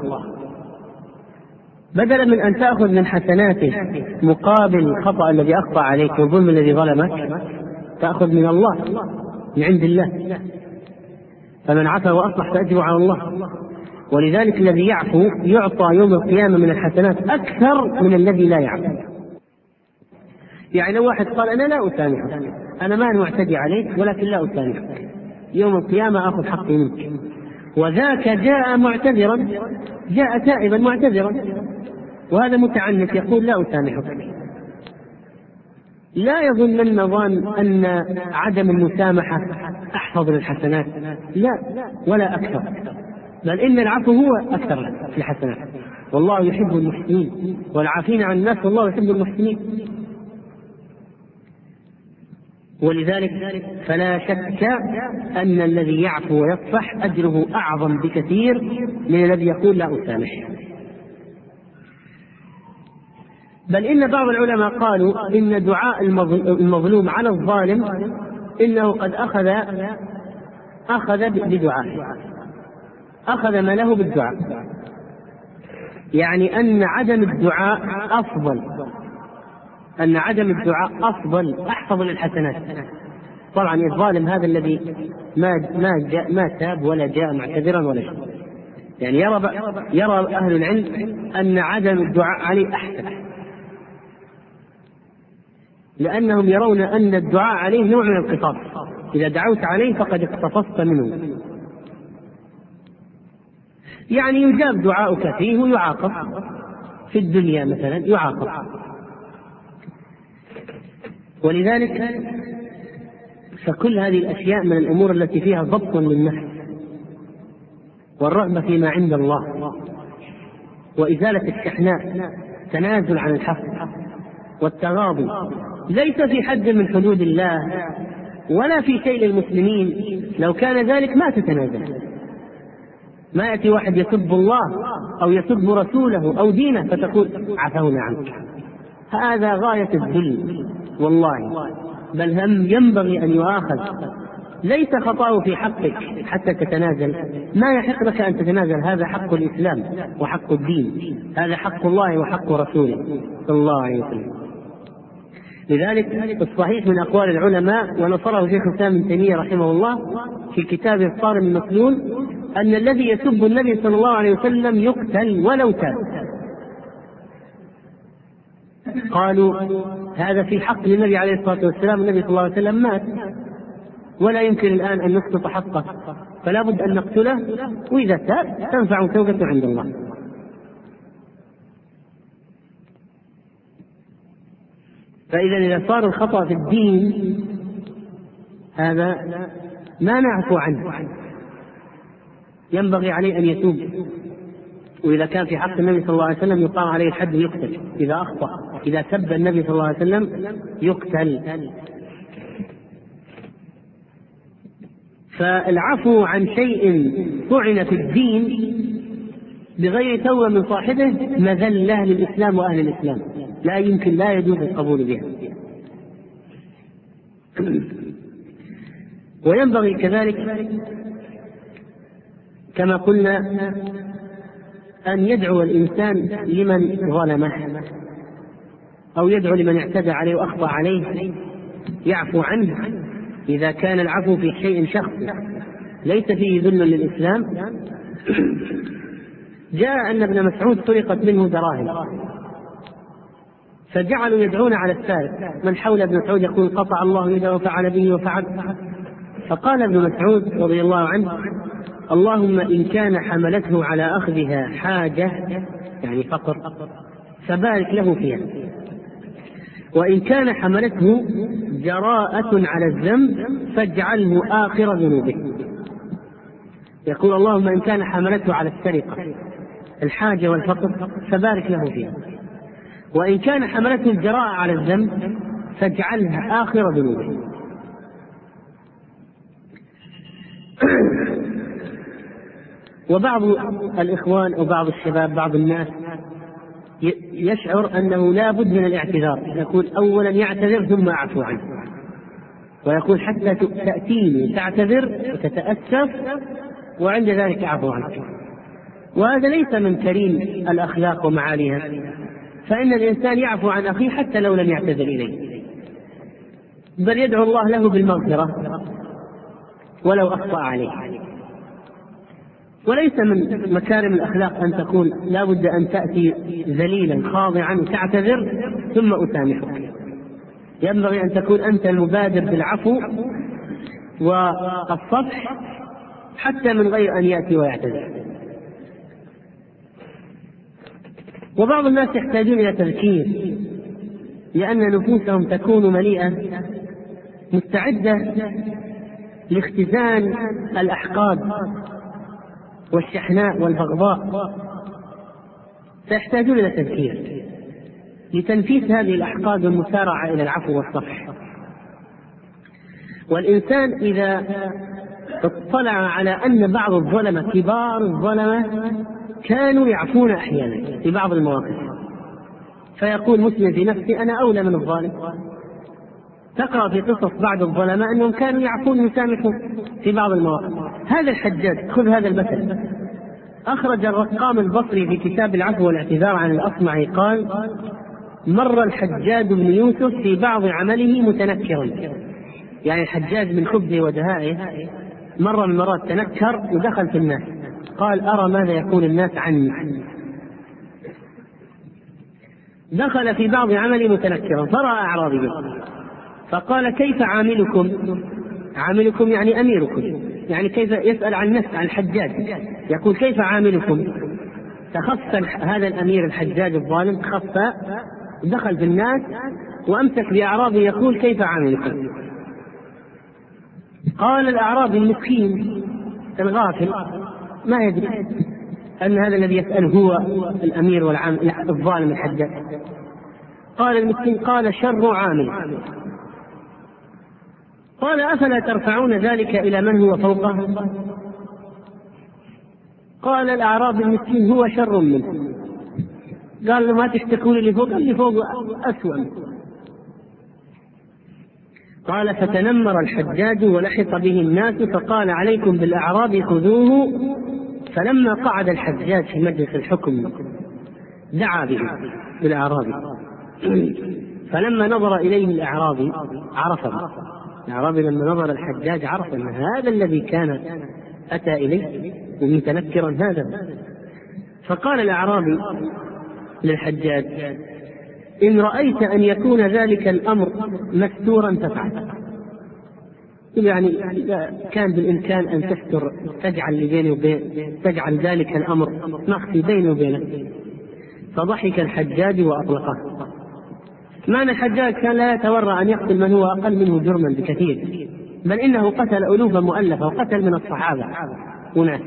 بدلا من أن تأخذ من حسناته مقابل الخطأ الذي أخطأ عليك والظلم الذي ظلمك، تأخذ من الله، من عند الله. فمن عفا وأصلح فأجره على الله. ولذلك الذي يعفو يعطى يوم القيامة من الحسنات أكثر من الذي لا يعفو. يعني لو واحد قال أنا لا أسامحك، أنا ما معتدي عليك ولكن لا أسامحك، يوم القيامة أخذ حقي منك. وذاك جاء معتذرا، جاء تائبا معتذرا، وهذا متعنت يقول لا أسامحك. لا يظنن ظان أن عدم المسامحة أحفظ للحسنات، لا ولا أكثر، بل إن العفو هو أكثر في الحسنات. والله يحب المحسنين والعافين عن الناس والله يحب المحسنين. ولذلك فلا شك أن الذي يعفو ويصفح أجره أعظم بكثير من الذي يقول لا أسامح. بل إن بعض العلماء قالوا إن دعاء المظلوم على الظالم إنه قد أخذ أخذ بدعائه، أخذ ماله بالدعاء، يعني أن عدم الدعاء أفضل، أن عدم الدعاء أفضل أحفظ للحسنات. طبعا الظالم هذا الذي ما ما جاء ما تاب ولا جاء معتذرا ولا شيء، يعني يرى يرى أهل العلم أن عدم الدعاء عليه أحسن، لأنهم يرون أن الدعاء عليه نوع من القصاص، إذا دعوت عليه فقد اقتصصت منه، يعني يجاب دعاؤك فيه ويعاقب في الدنيا مثلا يعاقب. ولذلك فكل هذه الأشياء من الأمور التي فيها ضبط للنفس والرغبة فيما عند الله وإزالة الشحناء، تنازل عن الحق والتغاضي، ليس في حد من حدود الله ولا في شيء للمسلمين. لو كان ذلك ما تتنازل، ما يأتي واحد يسب الله أو يسب رسوله أو دينه فتقول عفونا عنك، هذا غاية الذل والله، بل هم ينبغي أن يؤاخذ، ليس خطأه في حقك حتى تتنازل، ما يحق لك أن تتنازل، هذا حق الإسلام وحق الدين، هذا حق الله وحق رسوله صلى الله عليه وسلم. لذلك الصحيح من أقوال العلماء ونصره شيخ الإسلام ابن تيمية رحمه الله في كتابه الصارم المسلول أن الذي يسب النبي صلى الله عليه وسلم يقتل ولو تاب. قالوا هذا في حق النبي عليه الصلاة والسلام، النبي صلى الله عليه وسلم مات ولا يمكن الآن أن نسقط حقه، فلا بد أن نقتله، وإذا تاب تنفع توبته عند الله. فإذا إذا صار الخطأ في الدين هذا ما نعفو عنه، ينبغي عليه أن يتوب، وإذا كان في حق النبي صلى الله عليه وسلم يقام عليه الحد ويقتل إذا أخطأ، إذا سب النبي صلى الله عليه وسلم يقتل. فالعفو عن شيء طعن في الدين بغير توبة من صاحبه مذلة للإسلام وأهل الإسلام، لا يمكن، لا يجوز القبول بها. وينبغي كذلك كما قلنا أن يدعو الإنسان لمن ظلمه أو يدعو لمن اعتدى عليه وأخطأ عليه يعفو عنه، إذا كان العفو في شيء شخصي ليس فيه ذل للإسلام. جاء أن ابن مسعود سرقت منه دراهم، فجعلوا يدعون على السارق، من حول ابن مسعود يقول قطع الله يده وفعل به وفعل. فقال ابن مسعود رضي الله عنه اللهم إن كان حملته على أخذها حاجة يعني فقر فبارك له فيها، وإن كان حملته جراءة على الذنب فاجعله آخر ذنوبه. يقول اللهم إن كان حملته على السرقة الحاجة والفقر فبارك له فيها، وإن كان حملته الجراءة على الذنب فاجعلها آخر ذنوبه. وبعض الإخوان أو بعض الشباب بعض الناس يشعر أنه لا بد من الاعتذار، يقول أولا يعتذر ثم أعفو عنه، ويقول حتى تأتيني تعتذر وتتأسف وعند ذلك أعفو عنك. وهذا ليس من كريم الأخلاق ومعاليها، فإن الإنسان يعفو عن أخيه حتى لو لم يعتذر إليه، بل يدعو الله له بالمغفرة ولو أخطأ عليه. وليس من مكارم الأخلاق أن تكون لا بد أن تأتي ذليلا خاضعا تعتذر ثم أسامحك، ينبغي أن تكون أنت المبادر بالعفو والصفح حتى من غير أن يأتي ويعتذر. وبعض الناس يحتاجون إلى تذكير، لأن نفوسهم تكون مليئة مستعدة لاختزان الأحقاد والشحناء والبغضاء، فيحتاجون إلى تذكير لتنفيس هذه الأحقاد والمسارعة إلى العفو والصفح. والإنسان إذا اطلع على أن بعض الظلمة كبار الظلمة كانوا يعفون أحيانا في بعض المواقف، فيقول مسلم في نفسه أنا أولى من الظالم، تقرأ في قصص بعض الظلماء أنهم كانوا يعفون ويسامحون في بعض المواقف. هذا الحجاج، خذ هذا المثل، أخرج الرقام البصري في كتاب العفو والاعتذار عن الأصمعي قال: مر الحجاج بن يوسف في بعض عمله متنكرا، يعني الحجاج من خبثه ودهائه مرة من مرات تنكر ودخل في الناس، قال: أرى ماذا يقول الناس عني. دخل في بعض عمله متنكرا فرأى أعرابيا فقال: كيف عاملكم؟ عاملكم يعني أميركم، يعني كيف، يسأل عن نفسه عن الحجاج، يقول: كيف عاملكم؟ تخفى هذا الأمير الحجاج الظالم، تخفى دخل في الناس وأمسك بأعرابي يقول: كيف عاملكم؟ قال الأعرابي المسكين الغافل ما يدري أن هذا الذي يسأل هو الأمير والعام الظالم الحجاج. قال المسكين: قال: شر عامل. قال: أفلا ترفعون ذلك إلى من هو فوقه؟ قال الأعرابي المسكين: هو شر منه. قال له: ما تشتكون اللي فوق؟ اللي فوق أسوأ. قال: فتنمر الحجاج ولحق به الناس فقال: عليكم بالأعراب خذوه. فلما قعد الحجاج في مجلس الحكم دعا به بالأعرابي، فلما نظر إليه الأعرابي عرفه. الأعرابي لما نظر الحجاج عرف أن هذا الذي كان أتى إليه ومتنكرا هذا. فقال الأعرابي للحجاج: إن رأيت أن يكون ذلك الأمر مستورا فافعل. يعني كان بالإمكان أن تستر، تجعل لبيني وبين تجعل ذلك الأمر مخفي بيني وبينك. فضحك الحجاج وأطلقه. معنى الحجاج كان لا يتورع أن يقتل من هو أقل منه جرما بكثير، بل إنه قتل ألوفا مؤلفة وقتل من الصحابة وناس،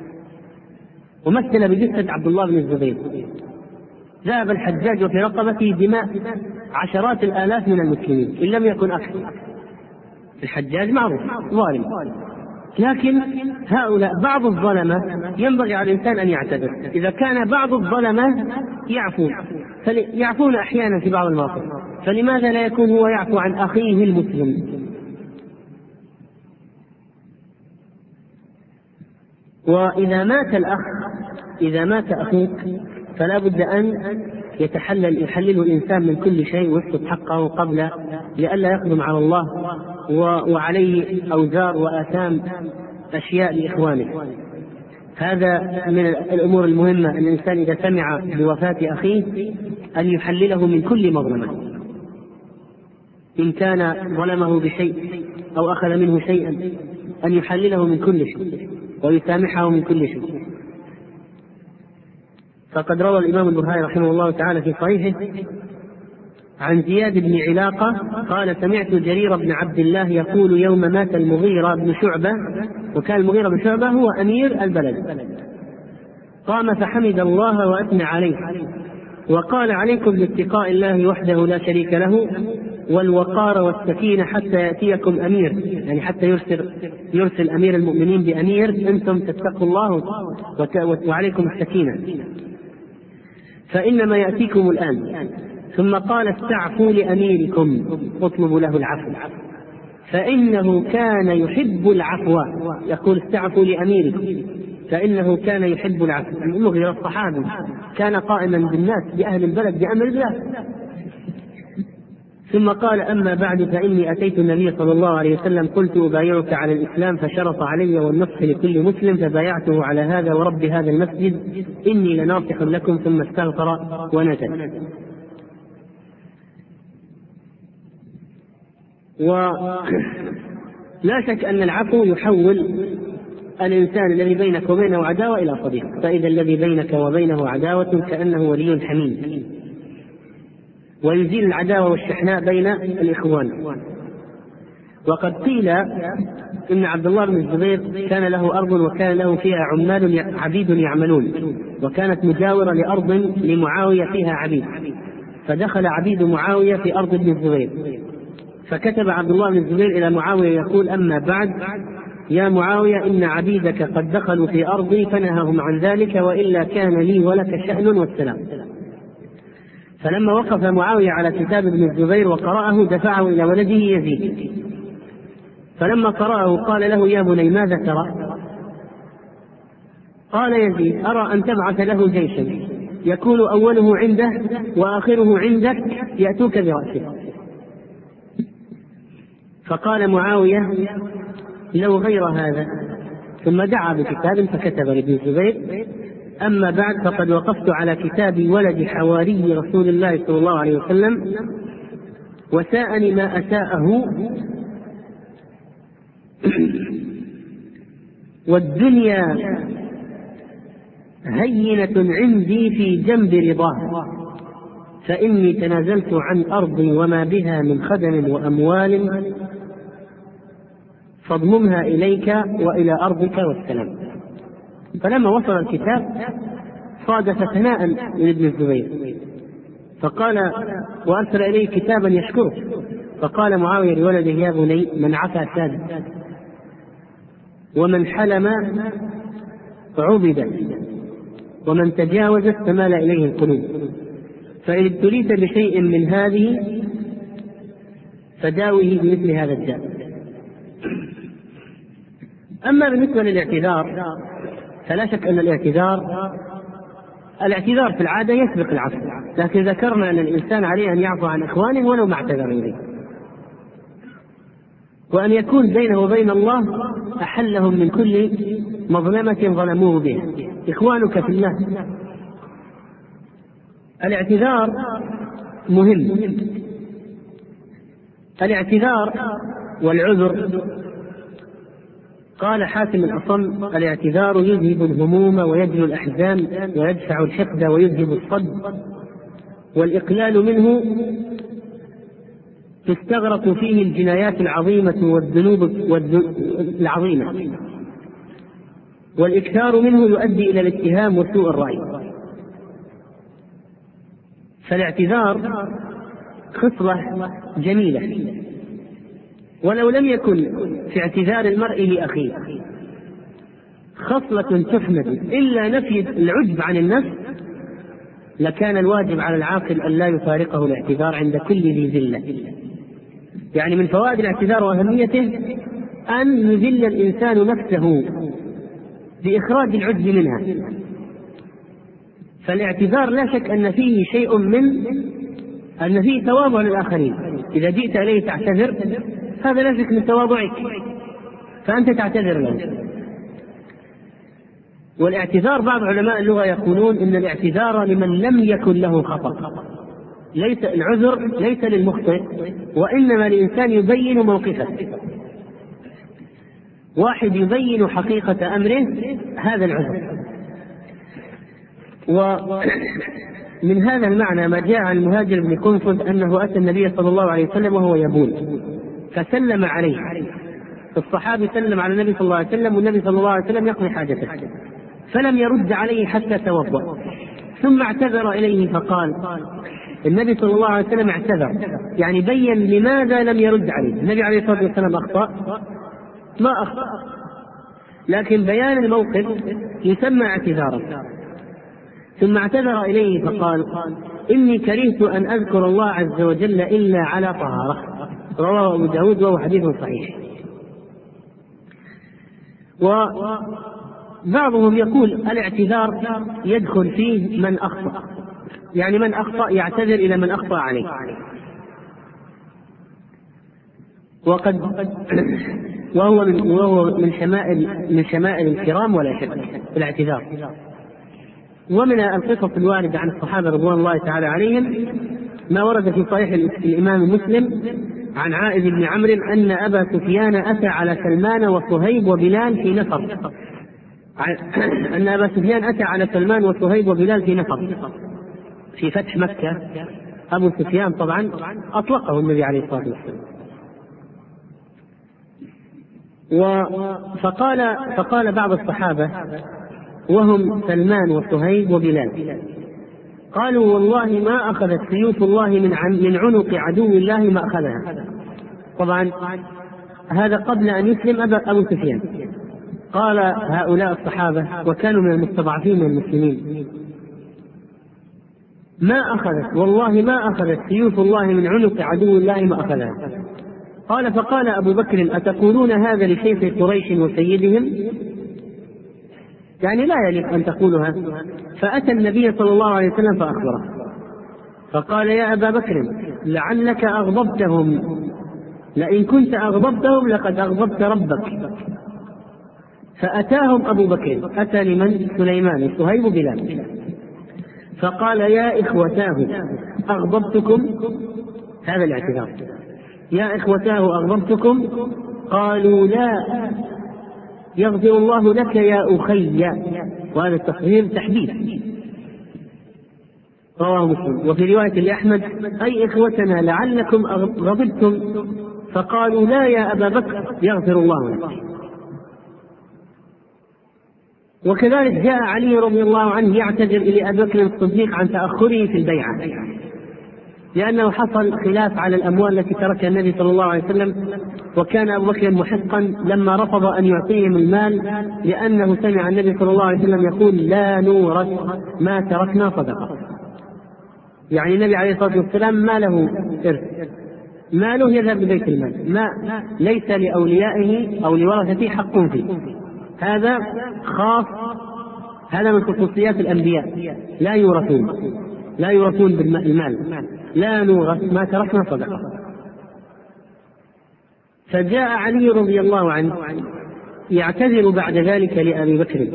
ومثل بجثة عبد الله بن الزبير. ذهب الحجاج وفي رقبته دماء عشرات الآلاف من المسلمين إن لم يكن أكثر. الحجاج معروف ظالم، لكن هؤلاء بعض الظلمة ينبغي على الإنسان أن يعتذر. إذا كان بعض الظلمة يعفون يعفون أحيانا في بعض المواقف، فلماذا لا يكون هو يعفو عن أخيه المسلم؟ وإذا مات الأخ إذا مات أخوك فلا بد أن يتحلل يحلله الإنسان من كل شيء ويسقط حقه قبل لئلا يقدم على الله وعليه أوزار وآثام أشياء لإخوانه. هذا من الأمور المهمة أن الإنسان إذا سمع بوفاة أخيه أن يحلله من كل مظلمة، إن كان ظلمه بشيء أو أخذ منه شيئا أن يحلله من كل شيء ويسامحه من كل شيء. فقد روى الإمام البخاري رحمه الله تعالى في صحيحه عن زياد بن علاقة قال: سمعت جرير بن عبد الله يقول يوم مات المغيرة بن شعبة، وكان المغيرة بن شعبة هو أمير البلد، قام فحمد الله وأثنى عليه وقال: عليكم باتقاء الله وحده لا شريك له والوقار والسكينة حتى يأتيكم أمير، يعني حتى يرسل, يرسل أمير المؤمنين بأمير، أنتم تتقوا الله وعليكم السكينة، فإنما يأتيكم الآن. ثم قال: استعفوا لأميركم اطلبوا له العفو فإنه كان يحب العفو. يقول: استعفوا لأميركم فإنه كان يحب العفو. المغيرة الصحابي كان قائما بالناس بأهل البلد بأمر الله. ثم قال: أما بعد فإني أتيت النبي صلى الله عليه وسلم قلت: أبايعك على الإسلام فشرط علي والنصح لكل مسلم فبايعته على هذا ورب هذا المسجد إني لناصح لكم. ثم استغفر ونزل. ولا شك أن العفو يحول الإنسان الذي بينك وبينه عداوة إلى صديق، فإذا الذي بينك وبينه عداوة كأنه ولي حميم، ويزيل العداوة والشحناء بين الإخوان. وقد قيل إن عبد الله بن الزبير كان له أرض وكان له فيها عمال عبيد يعملون، وكانت مجاورة لأرض لمعاوية فيها عبيد، فدخل عبيد معاوية في أرض ابن الزبير، فكتب عبد الله بن الزبير إلى معاوية يقول: أما بعد يا معاوية إن عبيدك قد دخلوا في أرضي فنههم عن ذلك، وإلا كان لي ولك شأن والسلام. فلما وقف معاوية على كتاب ابن الزبير وقرأه دفعه إلى ولده يزيد، فلما قرأه قال له: يا بني ماذا ترى؟ قال: يزيد أرى أن تبعث له جيشا يكون أوله عنده وآخره عندك يأتوك برأسه. فقال معاوية: لو غير هذا. ثم دعا بكتاب فكتب لابن الزبير: أما بعد، فقد وقفت على كتاب ولد حواري رسول الله صلى الله عليه وسلم، وساءني ما أساءه، والدنيا هينة عندي في جنب رضاه، فإني تنازلت عن أرضي وما بها من خدم وأموال، فاضممها إليك وإلى أرضك والسلام. فلما وصل الكتاب صادف ثناء من ابن الزبير، فقال وأرسل إليه كتابا يشكره، فقال معاوية لولده: يا بني، من عفا ساد، ومن حلم عبد، ومن تجاوز استمال إليه القلوب، فإن ابتليت بشيء من هذه فداوه بمثل هذا الداء. أما بالنسبة للاعتذار فلا شك أن الاعتذار الاعتذار في العادة يسبق العفو، لكن ذكرنا أن الإنسان عليه أن يعفو عن إخوانه ولو ما اعتذر إليه، وأن يكون بينه وبين الله أحلهم من كل مظلمة ظلموه بها. إخوانك في الله. الاعتذار مهم. الاعتذار والعذر، قال حاتم الأصم: الاعتذار يذهب الهموم ويجلو الأحزان ويدفع الحقد ويذهب الصد، والإقلال منه تستغرق فيه الجنايات العظيمة والذنوب العظيمة، والإكثار منه يؤدي إلى الاتهام وسوء الرأي. فالاعتذار خصلة جميلة، ولو لم يكن في اعتذار المرء لأخيه خصلة تحمد إلا نفي العجب عن النفس، لكان الواجب على العاقل أن لا يفارقه الاعتذار عند كل ذي ذلة. يعني من فوائد الاعتذار وأهميته أن يذل الإنسان نفسه بإخراج العجب منها. فالاعتذار لا شك أن فيه شيء من أن فيه تواضع للآخرين. إذا جئت إليه تعتذر هذا لا شك من تواضعك، فأنت تعتذر له. والاعتذار بعض علماء اللغة يقولون إن الاعتذار لمن لم يكن له خطأ، ليس العذر ليس للمخطئ، وإنما الإنسان يبين موقفه. واحد يبين حقيقة أمره، هذا العذر. ومن هذا المعنى ما جاء عن المهاجر بن قنفذ أنه أتى النبي صلى الله عليه وسلم وهو يبول فسلم عليه، الصحابي سلم على النبي صلى الله عليه وسلم والنبي صلى الله عليه وسلم يقضي حاجته، فلم يرد عليه حتى توضأ، ثم اعتذر إليه فقال النبي صلى الله عليه وسلم اعتذر، يعني بين لماذا لم يرد عليه. النبي عليه الصلاة والسلام أخطأ؟ ما أخطأ، لكن بيان الموقف يسمى اعتذارا. ثم اعتذر إليه فقال إني كرهت أن أذكر الله عز وجل إلا على طهارة، رواه أبو داود وهو حديث صحيح. وبعضهم يقول الاعتذار يدخل فيه من أخطأ، يعني من أخطأ يعتذر إلى من أخطأ عليه، وقد وهو من وهو من شمائل من شمائل الكرام ولا شك الاعتذار. ومن القصص الواردة عن الصحابة رضوان الله تعالى عليهم ما ورد في صحيح الإمام مسلم عن عائذ بن عمرو أن أبا سفيان أتى على سلمان وصهيب وبلال في نفر أن أبا سفيان أتى على سلمان وصهيب وبلال في نفر في فتح مكة. أبو سفيان طبعا أطلقه النبي عليه الصلاة والسلام. فقال فقال بعض الصحابة وهم سلمان وصهيب وبلال قالوا والله ما أخذت سيوف الله من من عنق عدو الله ما أخذها. طبعا هذا قبل أن يسلم أبو سفيان. قال هؤلاء الصحابة وكانوا من المستضعفين من المسلمين ما أخذت والله ما أخذت سيوف الله من عنق عدو الله ما أخذها. قال فقال أبو بكر أتقولون هذا لشيخ قريش وسيدهم؟ يعني لا يليق أن تقولوا هذا. فأتى النبي صلى الله عليه وسلم فأخبره فقال يا أبا بكر لعلك أغضبتهم، لئن كنت أغضبتهم لقد أغضبت ربك. فأتاهم أبو بكر، أتى لمن؟ سليمان صهيب بلال، فقال يا إخوتاه أغضبتكم؟ هذا الاعتذار، يا إخوتاه أغضبتكم؟ قالوا لا يغفر الله لك يا أخي، وهذا التصغير تحديث رواه مسلم. وفي رواية لأحمد أي إخوتنا لعلكم غضبتم؟ فقالوا لا يا أبا بكر يغفر الله لك. وكذلك جاء علي رضي الله عنه يعتذر إلى أبي بكر الصديق عن تأخره في البيعة، لأنه حصل خلاف على الأموال التي تركها النبي صلى الله عليه وسلم، وكان أبو بكر محقا لما رفض أن يعطيهم المال، لأنه سمع النبي صلى الله عليه وسلم يقول لا نورث ما تركنا صدقة. يعني النبي عليه الصلاة والسلام ما له إرث، ماله يذهب لبيت المال، ما ليس لأوليائه أو لورثته حق فيه، هذا خاص، هذا من خصوصيات الأنبياء، لا يورثون لا يورثون بالمال، لا نورث ما تركنا صدقة. فجاء علي رضي الله عنه يعتذر بعد ذلك لأبي بكر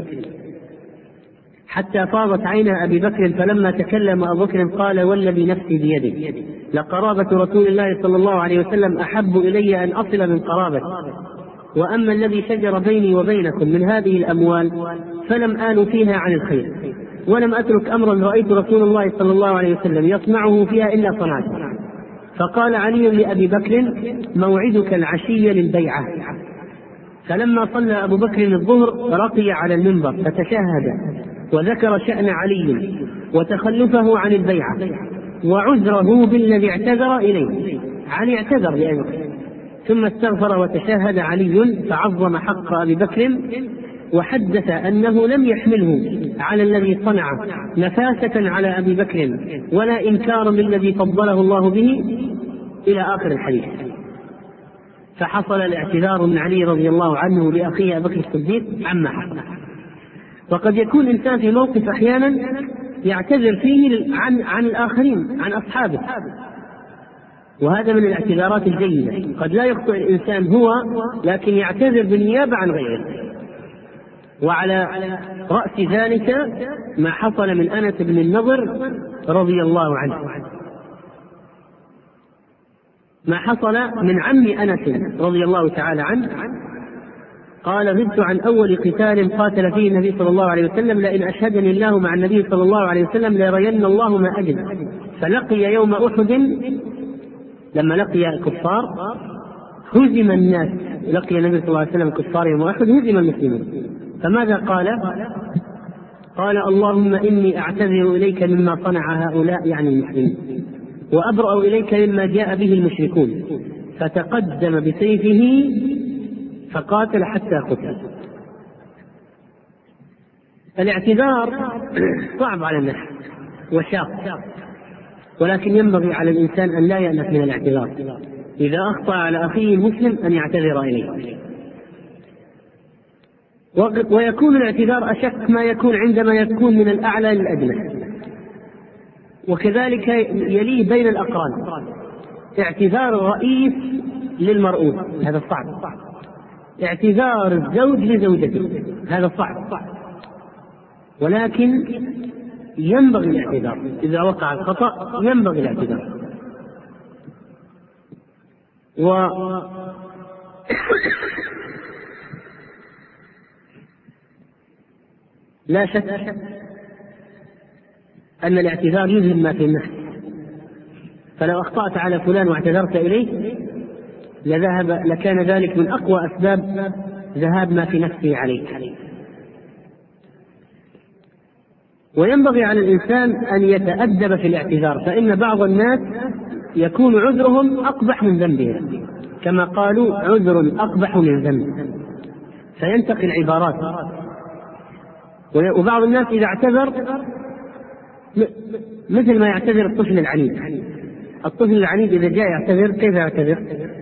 حتى فاضت عينا أبي بكر، فلما تكلم أبو بكر قال والذي نفسي بيده لقرابة رسول الله صلى الله عليه وسلم أحب إلي أن أصل من قرابة، وأما الذي شجر بيني وبينكم من هذه الأموال فلم آل فيها عن الخير، ولم أترك أمرا رأيت رسول الله صلى الله عليه وسلم يصنعه فيها إلا صنعته. فقال علي لأبي بكر موعدك العشي للبيعة. فلما صلى أبو بكر الظهر رقي على المنبر فتشهد وذكر شأن علي وتخلفه عن البيعة وعذره بالذي اعتذر إليه. علي اعتذر لأبي بكر، ثم استغفر وتشهد علي فعظم حق أبي بكر، وحدث أنه لم يحمله على الذي صنع نفاسة على أبي بكر ولا إنكارا بالذي فضله الله به إلى آخر الحديث. فحصل الاعتذار من علي رضي الله عنه لأخيه أبي بكر الصديق عما حصل. وقد يكون الإنسان في موقف أحيانا يعتذر فيه عن عن الآخرين، عن أصحابه، وهذا من الاعتذارات الجيدة. قد لا يخطئ الإنسان هو لكن يعتذر بالنيابة عن غيره. وعلى رأس ذلك ما حصل من أنس بن النضر رضي الله عنه، ما حصل من عم أنس رضي الله تعالى عنه، قال غبت عن أول قتال قاتل فيه النبي صلى الله عليه وسلم، لئن أشهدني الله مع النبي صلى الله عليه وسلم ليرين الله ما أجد. فلقي يوم أحد لما لقي الكفار هزم الناس، لقي النبي صلى الله عليه وسلم الكفار يوم أحد هزم المسلمون. فماذا قال؟ قال اللهم إني أعتذر إليك مما صنع هؤلاء يعني المسلمين، وأبرأ إليك مما جاء به المشركون. فتقدم بسيفه فقاتل حتى قتل. الاعتذار صعب على النفس وشاق، ولكن ينبغي على الإنسان أن لا يأنف من الاعتذار، إذا أخطأ على أخيه المسلم أن يعتذر إليه. ويكون الاعتذار أشق ما يكون عندما يكون من الأعلى للأدنى، وكذلك يليه بين الأقران. اعتذار الرئيس للمرؤوس هذا صعب، اعتذار الزوج لزوجته هذا صعب، ولكن ينبغي الاعتذار إذا وقع الخطأ، ينبغي الاعتذار. و لا شك أن الاعتذار يذهب ما في النفس، فلو أخطأت على فلان واعتذرت إليه لذهب لكان ذلك من أقوى أسباب ذهاب ما في نفسه عليك. وينبغي على الإنسان أن يتأدب في الاعتذار، فإن بعض الناس يكون عذرهم أقبح من ذنبهم، كما قالوا عذر أقبح من ذنب، فينتقي العبارات. وبعض الناس إذا اعتذر مثل ما يعتذر الطفل العنيد. الطفل العنيد إذا جاء يعتذر كيف يعتذر؟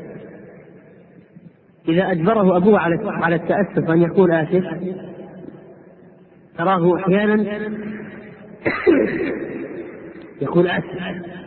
إذا أجبره أبوه على على التأسف أن يقول آسف، تراه أحيانا يقول آسف،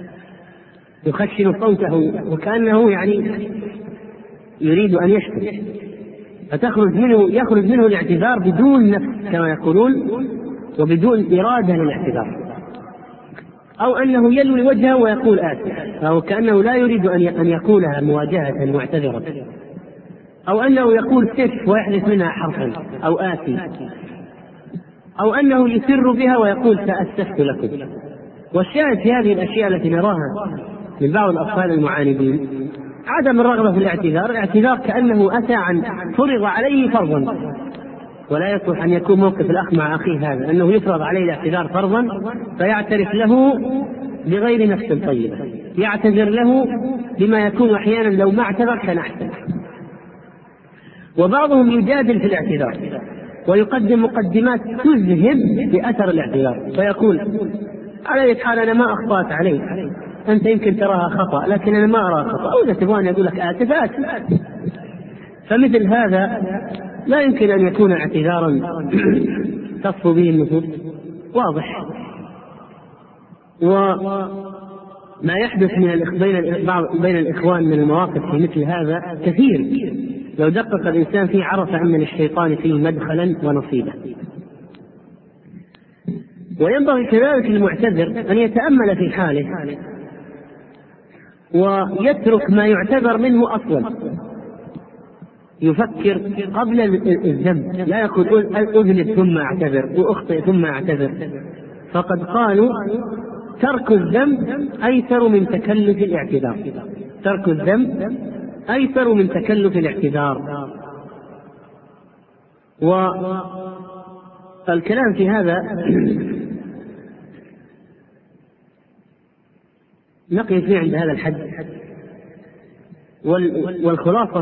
يخشن صوته وكأنه يعني يريد أن يشتم، فتخرج منه يخرج منه الاعتذار بدون نفس كما يقولون وبدون إرادة للاعتذار، أو أنه يلوي وجهه ويقول آسف، أو كأنه لا يريد أن يقولها مواجهة معتذرة، أو أنه يقول سف ويحدث منها حرفا أو آتي، أو أنه يسر بها ويقول تأسفت لكم. والشاهد في هذه الأشياء التي نراها من بعض الأطفال المعاندين عدم الرغبة في الاعتذار، الاعتذار كأنه أتى عن فرض عليه فرضا، ولا يصلح أن يكون موقف الأخ مع أخيه هذا أنه يفرض عليه الاعتذار فرضا فيعترف له بغير نفس طيبة، يعتذر له بما يكون أحيانا لو ما اعتذر كان أحسن. وبعضهم يجادل في الاعتذار ويقدم مقدمات تذهب بأثر الاعتذار، فيقول على أي حال أنا ما أخطأت عليك، أنت يمكن تراها خطأ لكن أنا ما أراها خطأ، أو إذا تبغى يقول لك آسف آسف. فمثل هذا لا يمكن أن يكون اعتذارا تصفو به النفوس، واضح. وما يحدث من بين الإخوان من المواقف في مثل هذا كثير، لو دقق الإنسان فيه عرف أن للشيطان فيه مدخلا ونصيبا. وينبغي كذلك للمعتذر أن يتأمل في حاله ويترك ما يعتذر منه أصلا، يفكر قبل الذنب، لا يقول أذنب ثم أعتذر وأخطئ ثم أعتذر. فقد قالوا ترك الذنب أيسر من تكلف الاعتذار، ترك الذنب أيسر من تكلف الاعتذار. والكلام في هذا نقف فيه عند هذا الحد. والخلاصة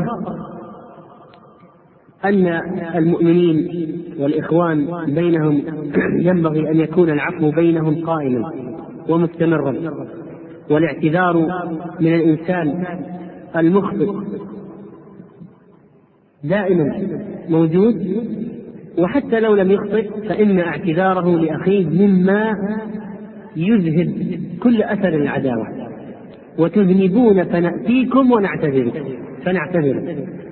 أن المؤمنين والإخوان بينهم ينبغي أن يكون العفو بينهم قائما ومستمرا، والاعتذار من الإنسان المخطئ دائما موجود، وحتى لو لم يخطئ فإن اعتذاره لأخيه مما يذهب كل أثر العداوة. وتذنبون فنأتيكم ونعتذر فنعتذر.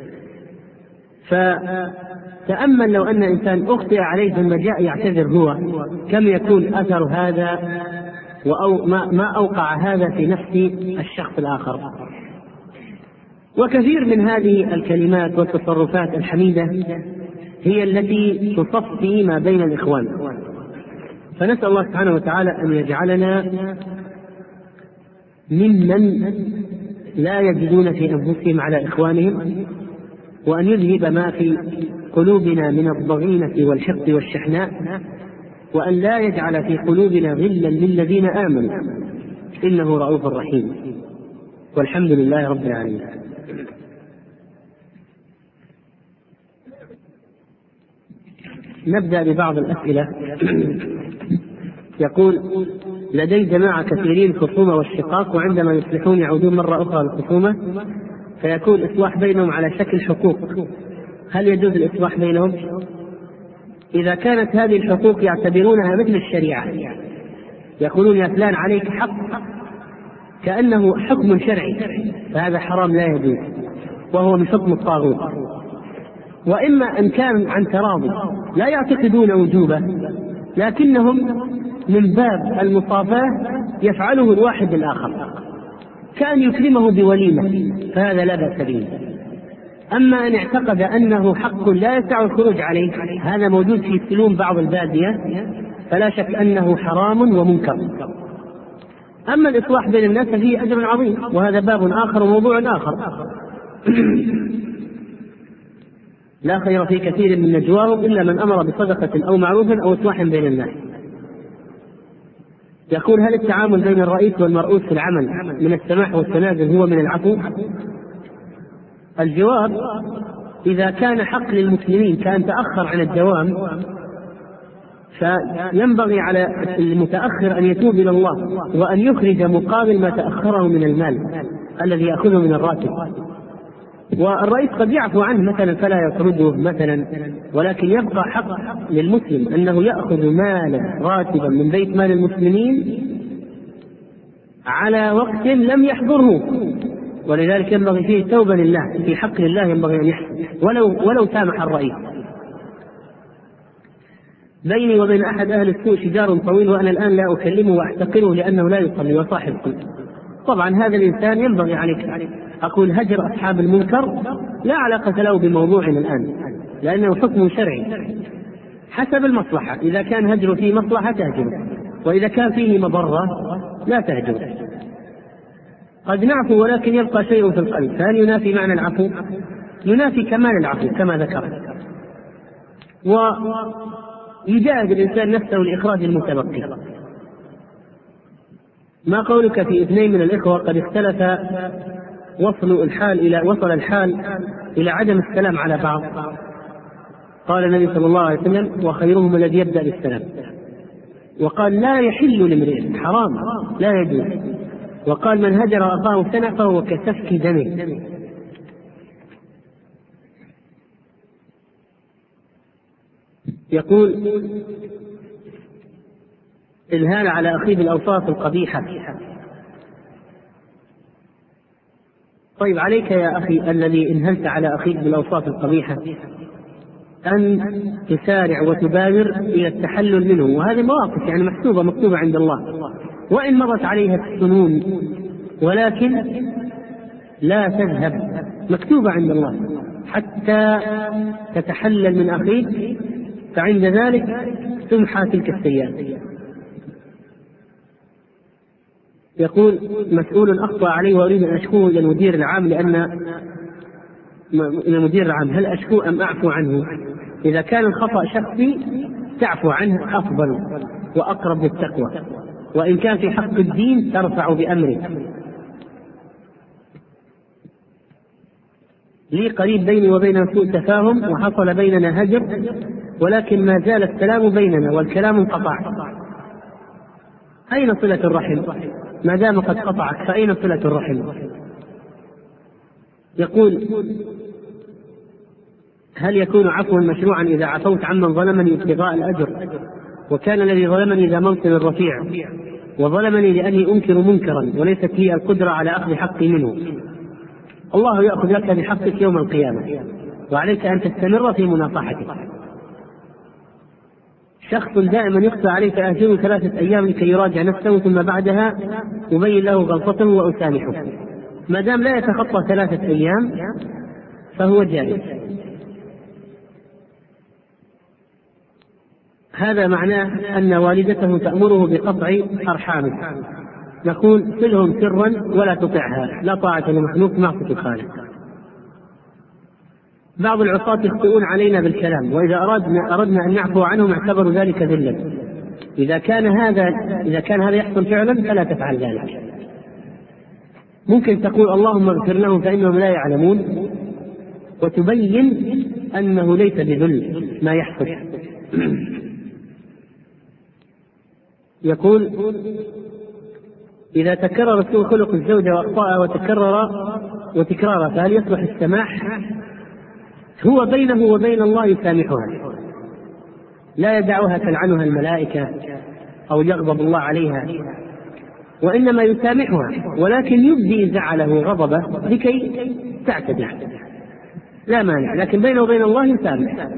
فتأمل لو أن إنسان أخطئ عليه ثم جاء يعتذر هو، كم يكون أثر هذا وأو ما أوقع هذا في نفس الشخص الآخر. وكثير من هذه الكلمات والتصرفات الحميدة هي التي تصفي ما بين الإخوان. فنسأل الله سبحانه وتعالى أن يجعلنا ممن لا يجدون في أنفسهم على إخوانهم، وأن يذهب ما في قلوبنا من الضغينة والحقد والشحناء، وأن لا يجعل في قلوبنا غلا للذين آمنوا إنه رؤوف رحيم. والحمد لله رب العالمين. نبدأ ببعض الأسئلة. يقول لدي جماعة كثيرين الخصومة والشقاق، وعندما يصلحون يعودون مرة أخرى للخصومة فيكون الإصلاح بينهم على شكل حقوق، هل يجوز الإصلاح بينهم؟ إذا كانت هذه الحقوق يعتبرونها مثل الشريعة، يقولون يا فلان عليك حق كأنه حكم شرعي، فهذا حرام لا يجوز وهو من حكم الطاغوت. وإما أن كان عن تراضي لا يعتقدون وجوبه لكنهم من باب المصافاة يفعله الواحد الآخر كأن يكرمه بوليمة، فهذا لا بأس به. أما أن اعتقد أنه حق لا يسع الخروج عليه، هذا موجود في سلوم بعض البادية، فلا شك أنه حرام ومنكر. أما الإصلاح بين الناس فيه أجر عظيم، وهذا باب آخر وموضوع آخر. لا خير في كثير من نجواهم إلا من أمر بصدقة أو معروف أو إصلاح بين الناس. يقول هل التعامل بين الرئيس والمرؤوس في العمل من السماح والتنازل هو من العفو؟ الجواب إذا كان حق للمسلمين كان تأخر عن الدوام فينبغي على المتأخر أن يتوب إلى الله وأن يخرج مقابل ما تأخره من المال الذي يأخذه من الراتب. والرئيس قد يعفو عنه مثلا فلا يطرده مثلا، ولكن يبقى حق للمسلم أنه يأخذ مالا راتبا من بيت مال المسلمين على وقت لم يحضره، ولذلك ينبغي فيه توبة لله، في حق الله ينبغي أن يحصل ولو ولو سامح الرئيس. بيني وبين أحد أهل السوء شجار طويل وأنا الآن لا أكلمه وأحتقره لأنه لا يصلي وصاحب سوء. طبعا هذا الإنسان ينبغي عليك أقول هجر أصحاب المنكر لا علاقة له بموضوعنا الآن، لأنه حكم شرعي حسب المصلحة. إذا كان هجره فيه مصلحة تهجره، وإذا كان فيه مضرة لا تهجره. قد نعفو ولكن يبقى شيء في القلب، فهل ينافي معنى العفو؟ ينافي كمال العفو كما ذكرت. ويجاهد الإنسان نفسه لإخراج المتبقي. ما قولك في اثنين من الإخوة قد اختلف وصل الحال إلى وصل الحال إلى عدم السلام على بعض؟ قال النبي صلى الله عليه وسلم: وخيرهم الذي يبدأ بالسلام. وقال: لا يحل لامرئ، حرام لا يجوز. وقال: من هجر أخاه سنة فهو كسفك دمه. يقول: الهال على أخيه بالأوصاف القبيحة. طيب عليك يا أخي الذي انهلت على أخيك بالأوصاف القبيحة أن تسارع وتبادر إلى التحلل منه، وهذه مواقف يعني محسوبة مكتوبة عند الله، وإن مرت عليها السنون ولكن لا تذهب، مكتوبة عند الله حتى تتحلل من أخيك، فعند ذلك تمحى تلك السيئات. يقول: مسؤول أخطأ علي وأريد أن أشكوه إلى المدير العام لأن إلى المدير العام، هل أشكو أم أعفو عنه؟ إذا كان الخطأ شخصي تعفو عنه أفضل وأقرب للتقوى، وإن كان في حق الدين ترفع بأمره. لي قريب بيني وبينه سوء تفاهم وحصل بيننا هجر، ولكن ما زال السلام بيننا والكلام انقطع. أين صلة الرحم؟ ما دام قد قطعك فأين صلة الرحم؟ يقول: هل يكون عفوا مشروعا إذا عفوت عمن ظلمني ابتغاء الأجر، وكان الذي ظلمني ذا منصب رفيع وظلمني لأني أنكر منكرا وليست لي القدرة على أخذ حقي منه؟ الله يأخذ لك بحقك يوم القيامة، وعليك أن تستمر في مناصحته. شخص دائما يخفى عليه فأهجره ثلاثة أيام لكي يراجع نفسه، ثم بعدها أبين له غلطته وأسامحه. ما دام لا يتخطى ثلاثة أيام فهو جائز. هذا معناه أن والدته تأمره بقطع أرحامه، نقول: صلهم سرا ولا تطعها، لا طاعة لمخلوق معصية الخالق. بعض العصاة يخطئون علينا بالكلام، وإذا أردنا, أردنا أن نعفو عنهم اعتبروا ذلك ذلا. إذا كان هذا إذا كان هذا يحصل فعلا فلا تفعل ذلك. ممكن تقول: اللهم اغفر لهم فإنهم لا يعلمون، وتبين أنه ليس بذل ما يحصل. يقول: إذا تكرر سوء خلق الزوجة وأخطاءها وتكرر وتكرارها فهل يصلح السماح؟ هو بينه وبين الله يسامحها، لا يدعها تلعنها الملائكة أو يغضب الله عليها، وإنما يسامحها، ولكن يبدي زعله غضبه لكي تعتدل، لا مانع، لكن بينه وبين الله يسامح.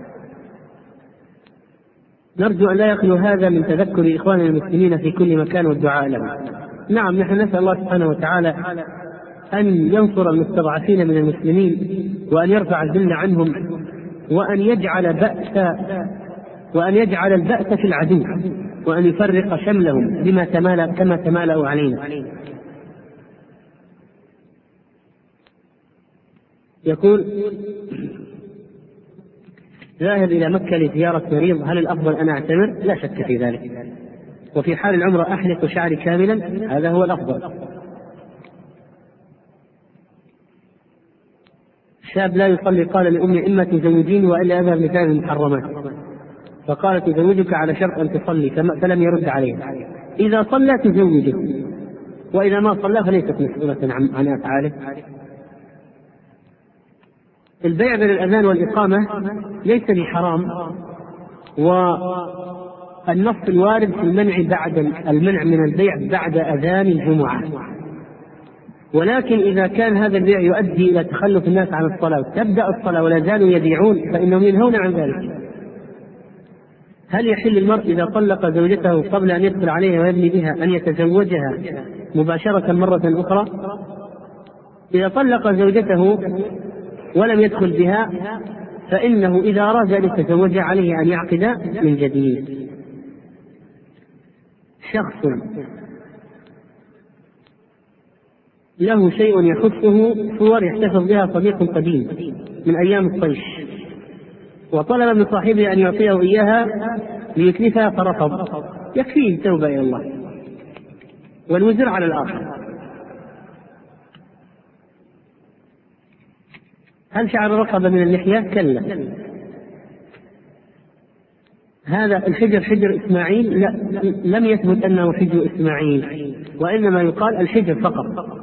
نرجو أن لا يخلو هذا من تذكر إخواننا المسلمين في كل مكان والدعاء لهم. نعم، نحن نسأل الله سبحانه وتعالى أن ينصر المستضعفين من المسلمين، وأن يرفع الذل عنهم، وأن يجعل بأس وأن يجعل البأس في العدو، وأن يفرق شملهم بما تمالأ كما تمالأوا علينا. يقول: ذاهب إلى مكة لزيارة مريض، هل الأفضل أن أعتمر؟ لا شك في ذلك. وفي حال العمرة أحلق شعري كاملا، هذا هو الأفضل. شاب لا يصلي قال لأمي: إما تزوجين وإلا أذهب لفعل المحرمات. فقالت أزوجك على شرط أن تصلي فلم يرد عليها. إذا صلى تزوجه، وإذا ما صلى فليست مسؤولة عن أفعاله. البيع بين الأذان والإقامة ليس بحرام، والنص الوارد في المنع بعد المنع من البيع بعد أذان الجمعة، ولكن إذا كان هذا البيع يؤدي إلى تخلف الناس عن الصلاة تبدأ الصلاة ولا زالوا يبيعون فإنهم ينهون عن ذلك. هل يحل المرء إذا طلق زوجته قبل أن يدخل عليها ويبني بها أن يتزوجها مباشرة مرة أخرى؟ إذا طلق زوجته ولم يدخل بها فإنه إذا أراد أن يتزوج عليه أن يعقد من جديد. شخص له شيء يخصه صور يحتفظ بها صديق قديم من أيام الطيش، وطلب من صاحبه أن يعطيه إياها ليتلفها فرفض، يكفيه توبة إلى الله والوزر على الآخر. هل شعر الرقبة من اللحية؟ كلا. هذا الحجر حجر إسماعيل؟ لا، لم يثبت أنه حجر إسماعيل، وإنما يقال الحجر فقط.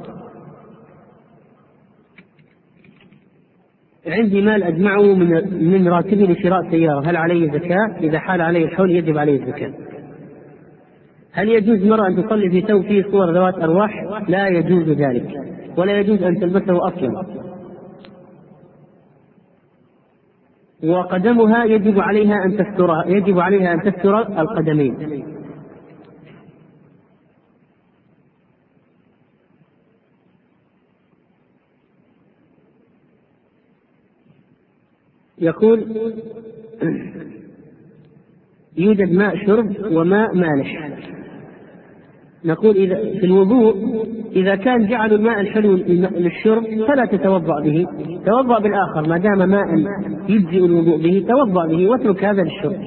عندي مال أجمعه من من راتبي لشراء سيارة، هل عليه زكاة؟ إذا حال عليه الحول يجب عليه الزكاة. هل يجوز مرة أن تصلي في ثوب فيه صور ذوات أرواح؟ لا يجوز ذلك، ولا يجوز أن تلبسه أصلا. وقدمها يجب عليها أن تستر يجب عليها أن تستر القدمين. يقول يوجد ماء شرب وماء مالح. نقول إذا في الوضوء إذا كان جعلوا الماء الحلو للشرب فلا تتوضأ به، توضأ بالآخر، ما دام ماء يجزئ الوضوء به توضأ به واترك هذا للشرب.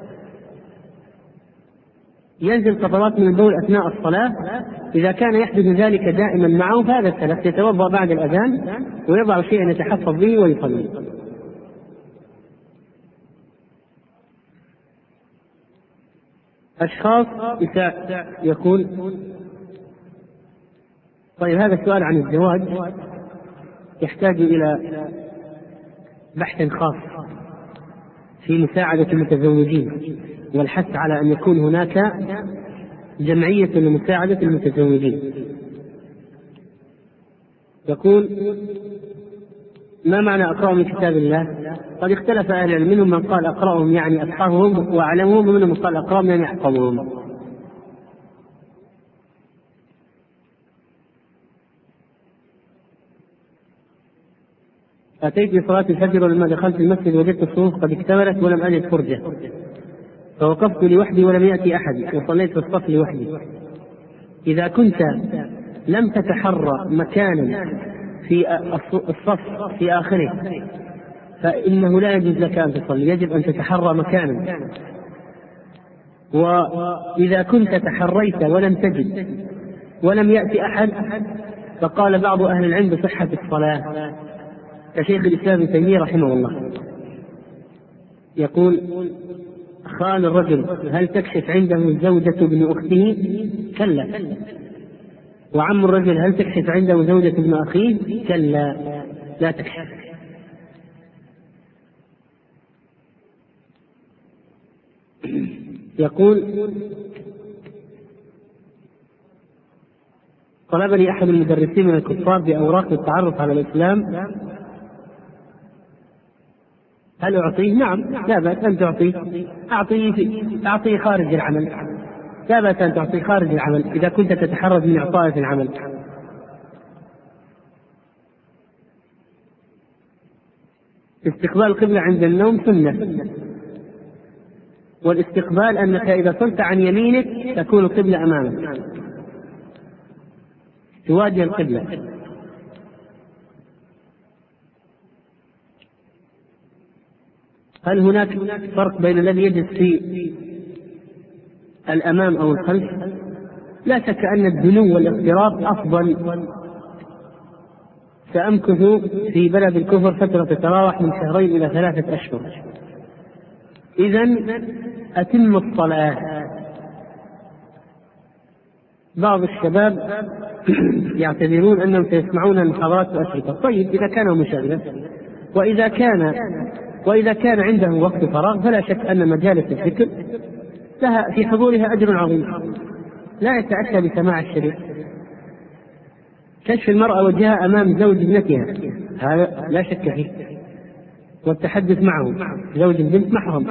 ينزل قطرات من البول أثناء الصلاة، إذا كان يحدث ذلك دائما معه فهذا الثلاث، يتوضأ بعد الأذان ويضع شيئا يتحفظ به ويصلي. أشخاص يقول طيب هذا السؤال عن الزواج يحتاج إلى بحث خاص في مساعدة المتزوجين والحث على أن يكون هناك جمعية لمساعدة المتزوجين. يقول ما معنى أقرأ من كتاب الله؟ قد اختلف أهل العلم، منهم من قال أقرأهم يعني أفقههم وأعلمهم، ومنهم من قال أقرأهم يعني أحفظهم. أتيت لصلاة الفجر ولما دخلت المسجد وجدت الصفوف قد اكتملت ولم أجد فرجة، فوقفت لوحدي ولم يأتي أحد وصليت في الصف لوحدي. إذا كنت لم تتحرى مكانا في الصف في آخره فإنه لا يجوز لك أن تصلي، يجب أن تتحرى مكانا. وإذا كنت تحريت ولم تجد ولم يأتي أحد فقال بعض أهل العلم بصحة الصلاة كشيخ الإسلام ابن تيمية رحمه الله. يقول خال الرجل هل تكشف عنده زوجة ابن أخته؟ كلا. وعم الرجل هل تكشف عنده زوجة ابن أخيه؟ كلا، لا تكشف. يقول طلبني أحد المدرسين من الكفار بأوراق للتعرف على الإسلام، هل أعطيه؟ نعم، لا بأس أن تعطيه، أعطيه أعطيه خارج العمل، لا بأس أن تعطيه خارج العمل إذا كنت تتحرز من إعطائه في العمل. استقبال القبلة عند النوم سنة، والاستقبال أنك إذا صرت عن يمينك تكون القبلة أمامك، تواجه القبلة. هل هناك فرق بين الذي يجلس في الأمام أو الخلف؟ لا شك أن الدنو والاقتراب أفضل. سأمكث في بلد الكفر فترة تتراوح من شهرين إلى ثلاثة أشهر، إذن أتم الصلاة. بعض الشباب يعتذرون أنهم سيسمعون المحاضرات وأشرطة. طيب إذا كانوا مشاغلا، وإذا كان وإذا كان عنده وقت فراغ فلا شك أن مجالس الذكر لها في حضورها أجر عظيم لا يتأتى بسماع الشريط. كشف المرأة وجهها أمام زوج ابنتها هذا لا شك فيه، والتحدث معه زوج البنت محرم.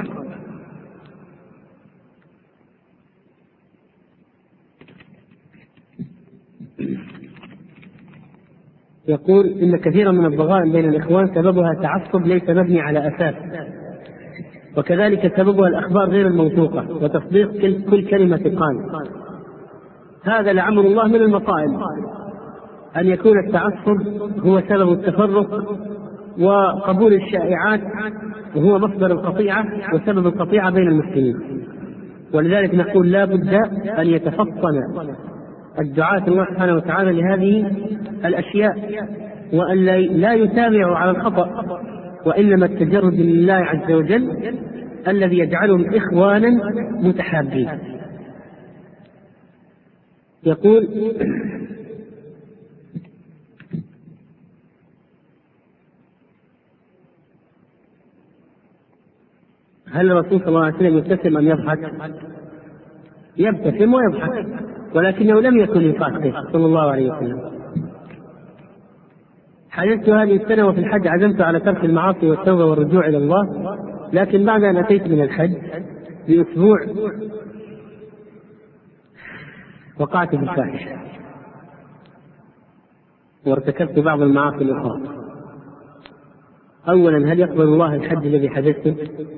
يقول إن كثيرا من الضغائن بين الإخوان سببها تعصب ليس مبني على أساس، وكذلك سببها الأخبار غير الموثوقة وتصديق كل كلمة قال. هذا لعمر الله من المصائب أن يكون التعصب هو سبب التفرق، وقبول الشائعات وهو مصدر القطيعة وسبب القطيعة بين المسلمين. ولذلك نقول لا بد أن يتفطن الدعاة الله سبحانه وتعالى لهذه الأشياء، وأن لا يتابعوا على الخطأ، وإنما التجرد لله عز وجل الذي يجعلهم إخوانا متحابين. يقول هل الرسول صلى الله عليه وسلم يبتسم أم يضحك؟ يبتسم ويضحك، ولكنه لم يكن يقاتل صلى الله عليه وسلم. حدثت هذه السنة وفي الحج عزمت على ترك المعاصي والتوبة والرجوع إلى الله، لكن بعد أن أتيت من الحج بأسبوع وقعت بالفاحشة وارتكبت بعض المعاصي الأخرى. أولا، هل يقبل الله الحج الذي حدثته؟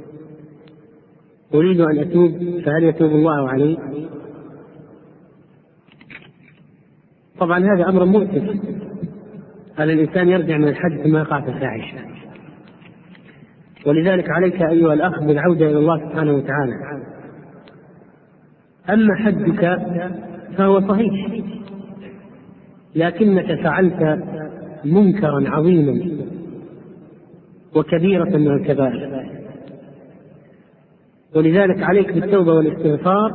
أريد أن أتوب، فهل يتوب الله علي؟ طبعا هذا أمر مؤسف على الإنسان يرجع من الحج ثم يقع في الفاحشة، ولذلك عليك أيها الأخ بالعودة إلى الله سبحانه وتعالى. أما حجك فهو صحيح، لكنك فعلت منكرا عظيما وكبيرة من الكبائر، ولذلك عليك بالتوبة والاستغفار،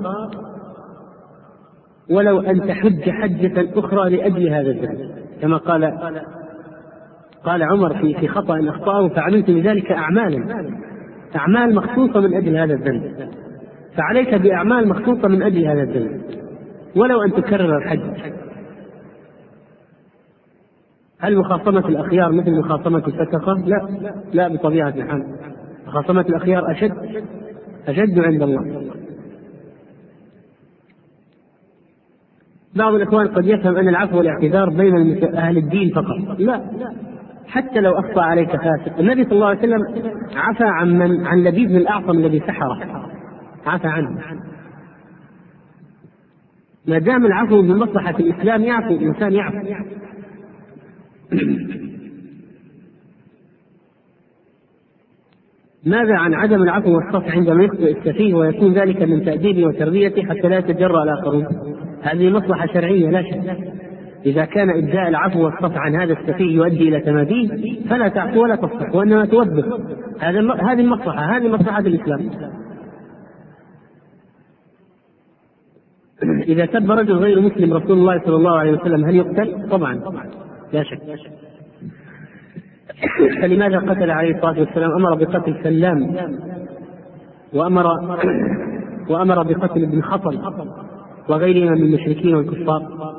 ولو أن تحج حجة أخرى لأجل هذا الذنب، كما قال قال عمر في في خطأ أخطأه فعملت بذلك أعمالا أعمال مخصوصة من أجل هذا الذنب، فعليك بأعمال مخصوصة من أجل هذا الذنب، ولو أن تكرر الحج. هل مخاصمة الأخيار مثل مخاصمة الفسقة؟ لا لا بطبيعة الحال، مخاصمة الأخيار أشد أشد عند الله. بعض الإخوان قد يفهم أن العفو والاعتذار بين أهل الدين فقط. لا، حتى لو أخطأ عليك فاسق، النبي صلى الله عليه وسلم عفى عن من عن لبيد بن الأعصم الذي سحره، عفى عنه. ما دام العفو من مصلحة الإسلام يعفو الإنسان يعفو. ماذا عن عدم العفو والصفح عندما يخطئ السفيه ويكون ذلك من تأديبه وتربيته حتى لا يتجرأ الآخرون؟ هذه مصلحة شرعية لا شك. إذا كان إبداء العفو والصفح عن هذا السفيه يؤدي إلى تماديه فلا تعفو ولا تصفح، وإنما توبخ. هذا هذه المصلحة، هذه مصلحة الإسلام. إذا سب رجل غير مسلم رسول الله صلى الله عليه وسلم هل يقتل؟ طبعا لا شك. فلماذا قتل عليه الصلاة والسلام؟ أمر بقتل سلام، وأمر وأمر بقتل ابن خطل وغيرهما من المشركين والكفار.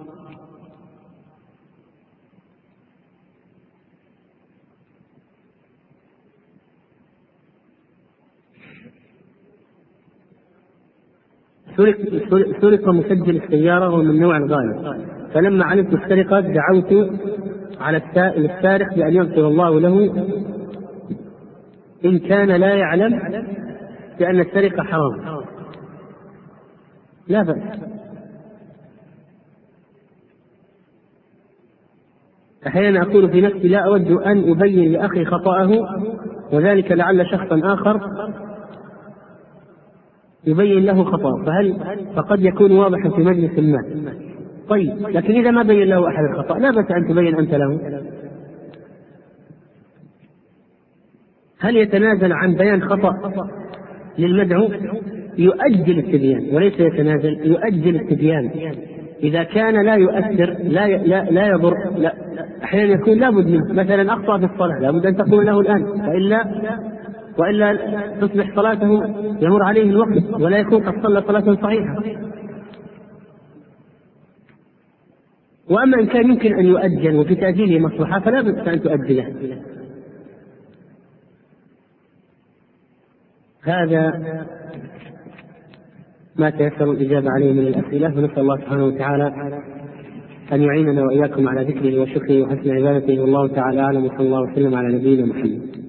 سرق مسجل السيارة وهو من نوع الغالي، فلما علمت السرقة دعوت على السارق بأن يغفر الله له إن كان لا يعلم بأن السرقة حرام. لا بأس. أحيانا أقول في نفسي لا أود أن أبين لأخي خطأه، وذلك لعل شخصا آخر يبين له خطأه، فهل فقد يكون واضحا في مجلس ما. طيب، لكن إذا ما بين له أحد الخطأ لا بأس أن تبين أنت له. هل يتنازل عن بيان خطأ للمدعو يؤجل التبيان وليس يتنازل، يؤجل التبيان. إذا كان لا يؤثر لا لا, لا يضر، لا أحيانا يكون لابد منه، مثلا أخطأ في الصلاة لابد أن تقول له الآن، وإلا وإلا تصبح صلاته يمر عليه الوقت ولا يكون قد صلى صلاة صحيحة. وأما إن كان يمكن أن يؤجل وفي تأجيله مصلحة فلا بد أن تؤجله. هذا ما تيسر الإجابة عليه من الأسئلة، ونسأل الله سبحانه وتعالى أن يعيننا وإياكم على ذكره وشكره وحسن عبادته، والله تعالى أعلم، وصلى الله وسلم على نبينا محمد.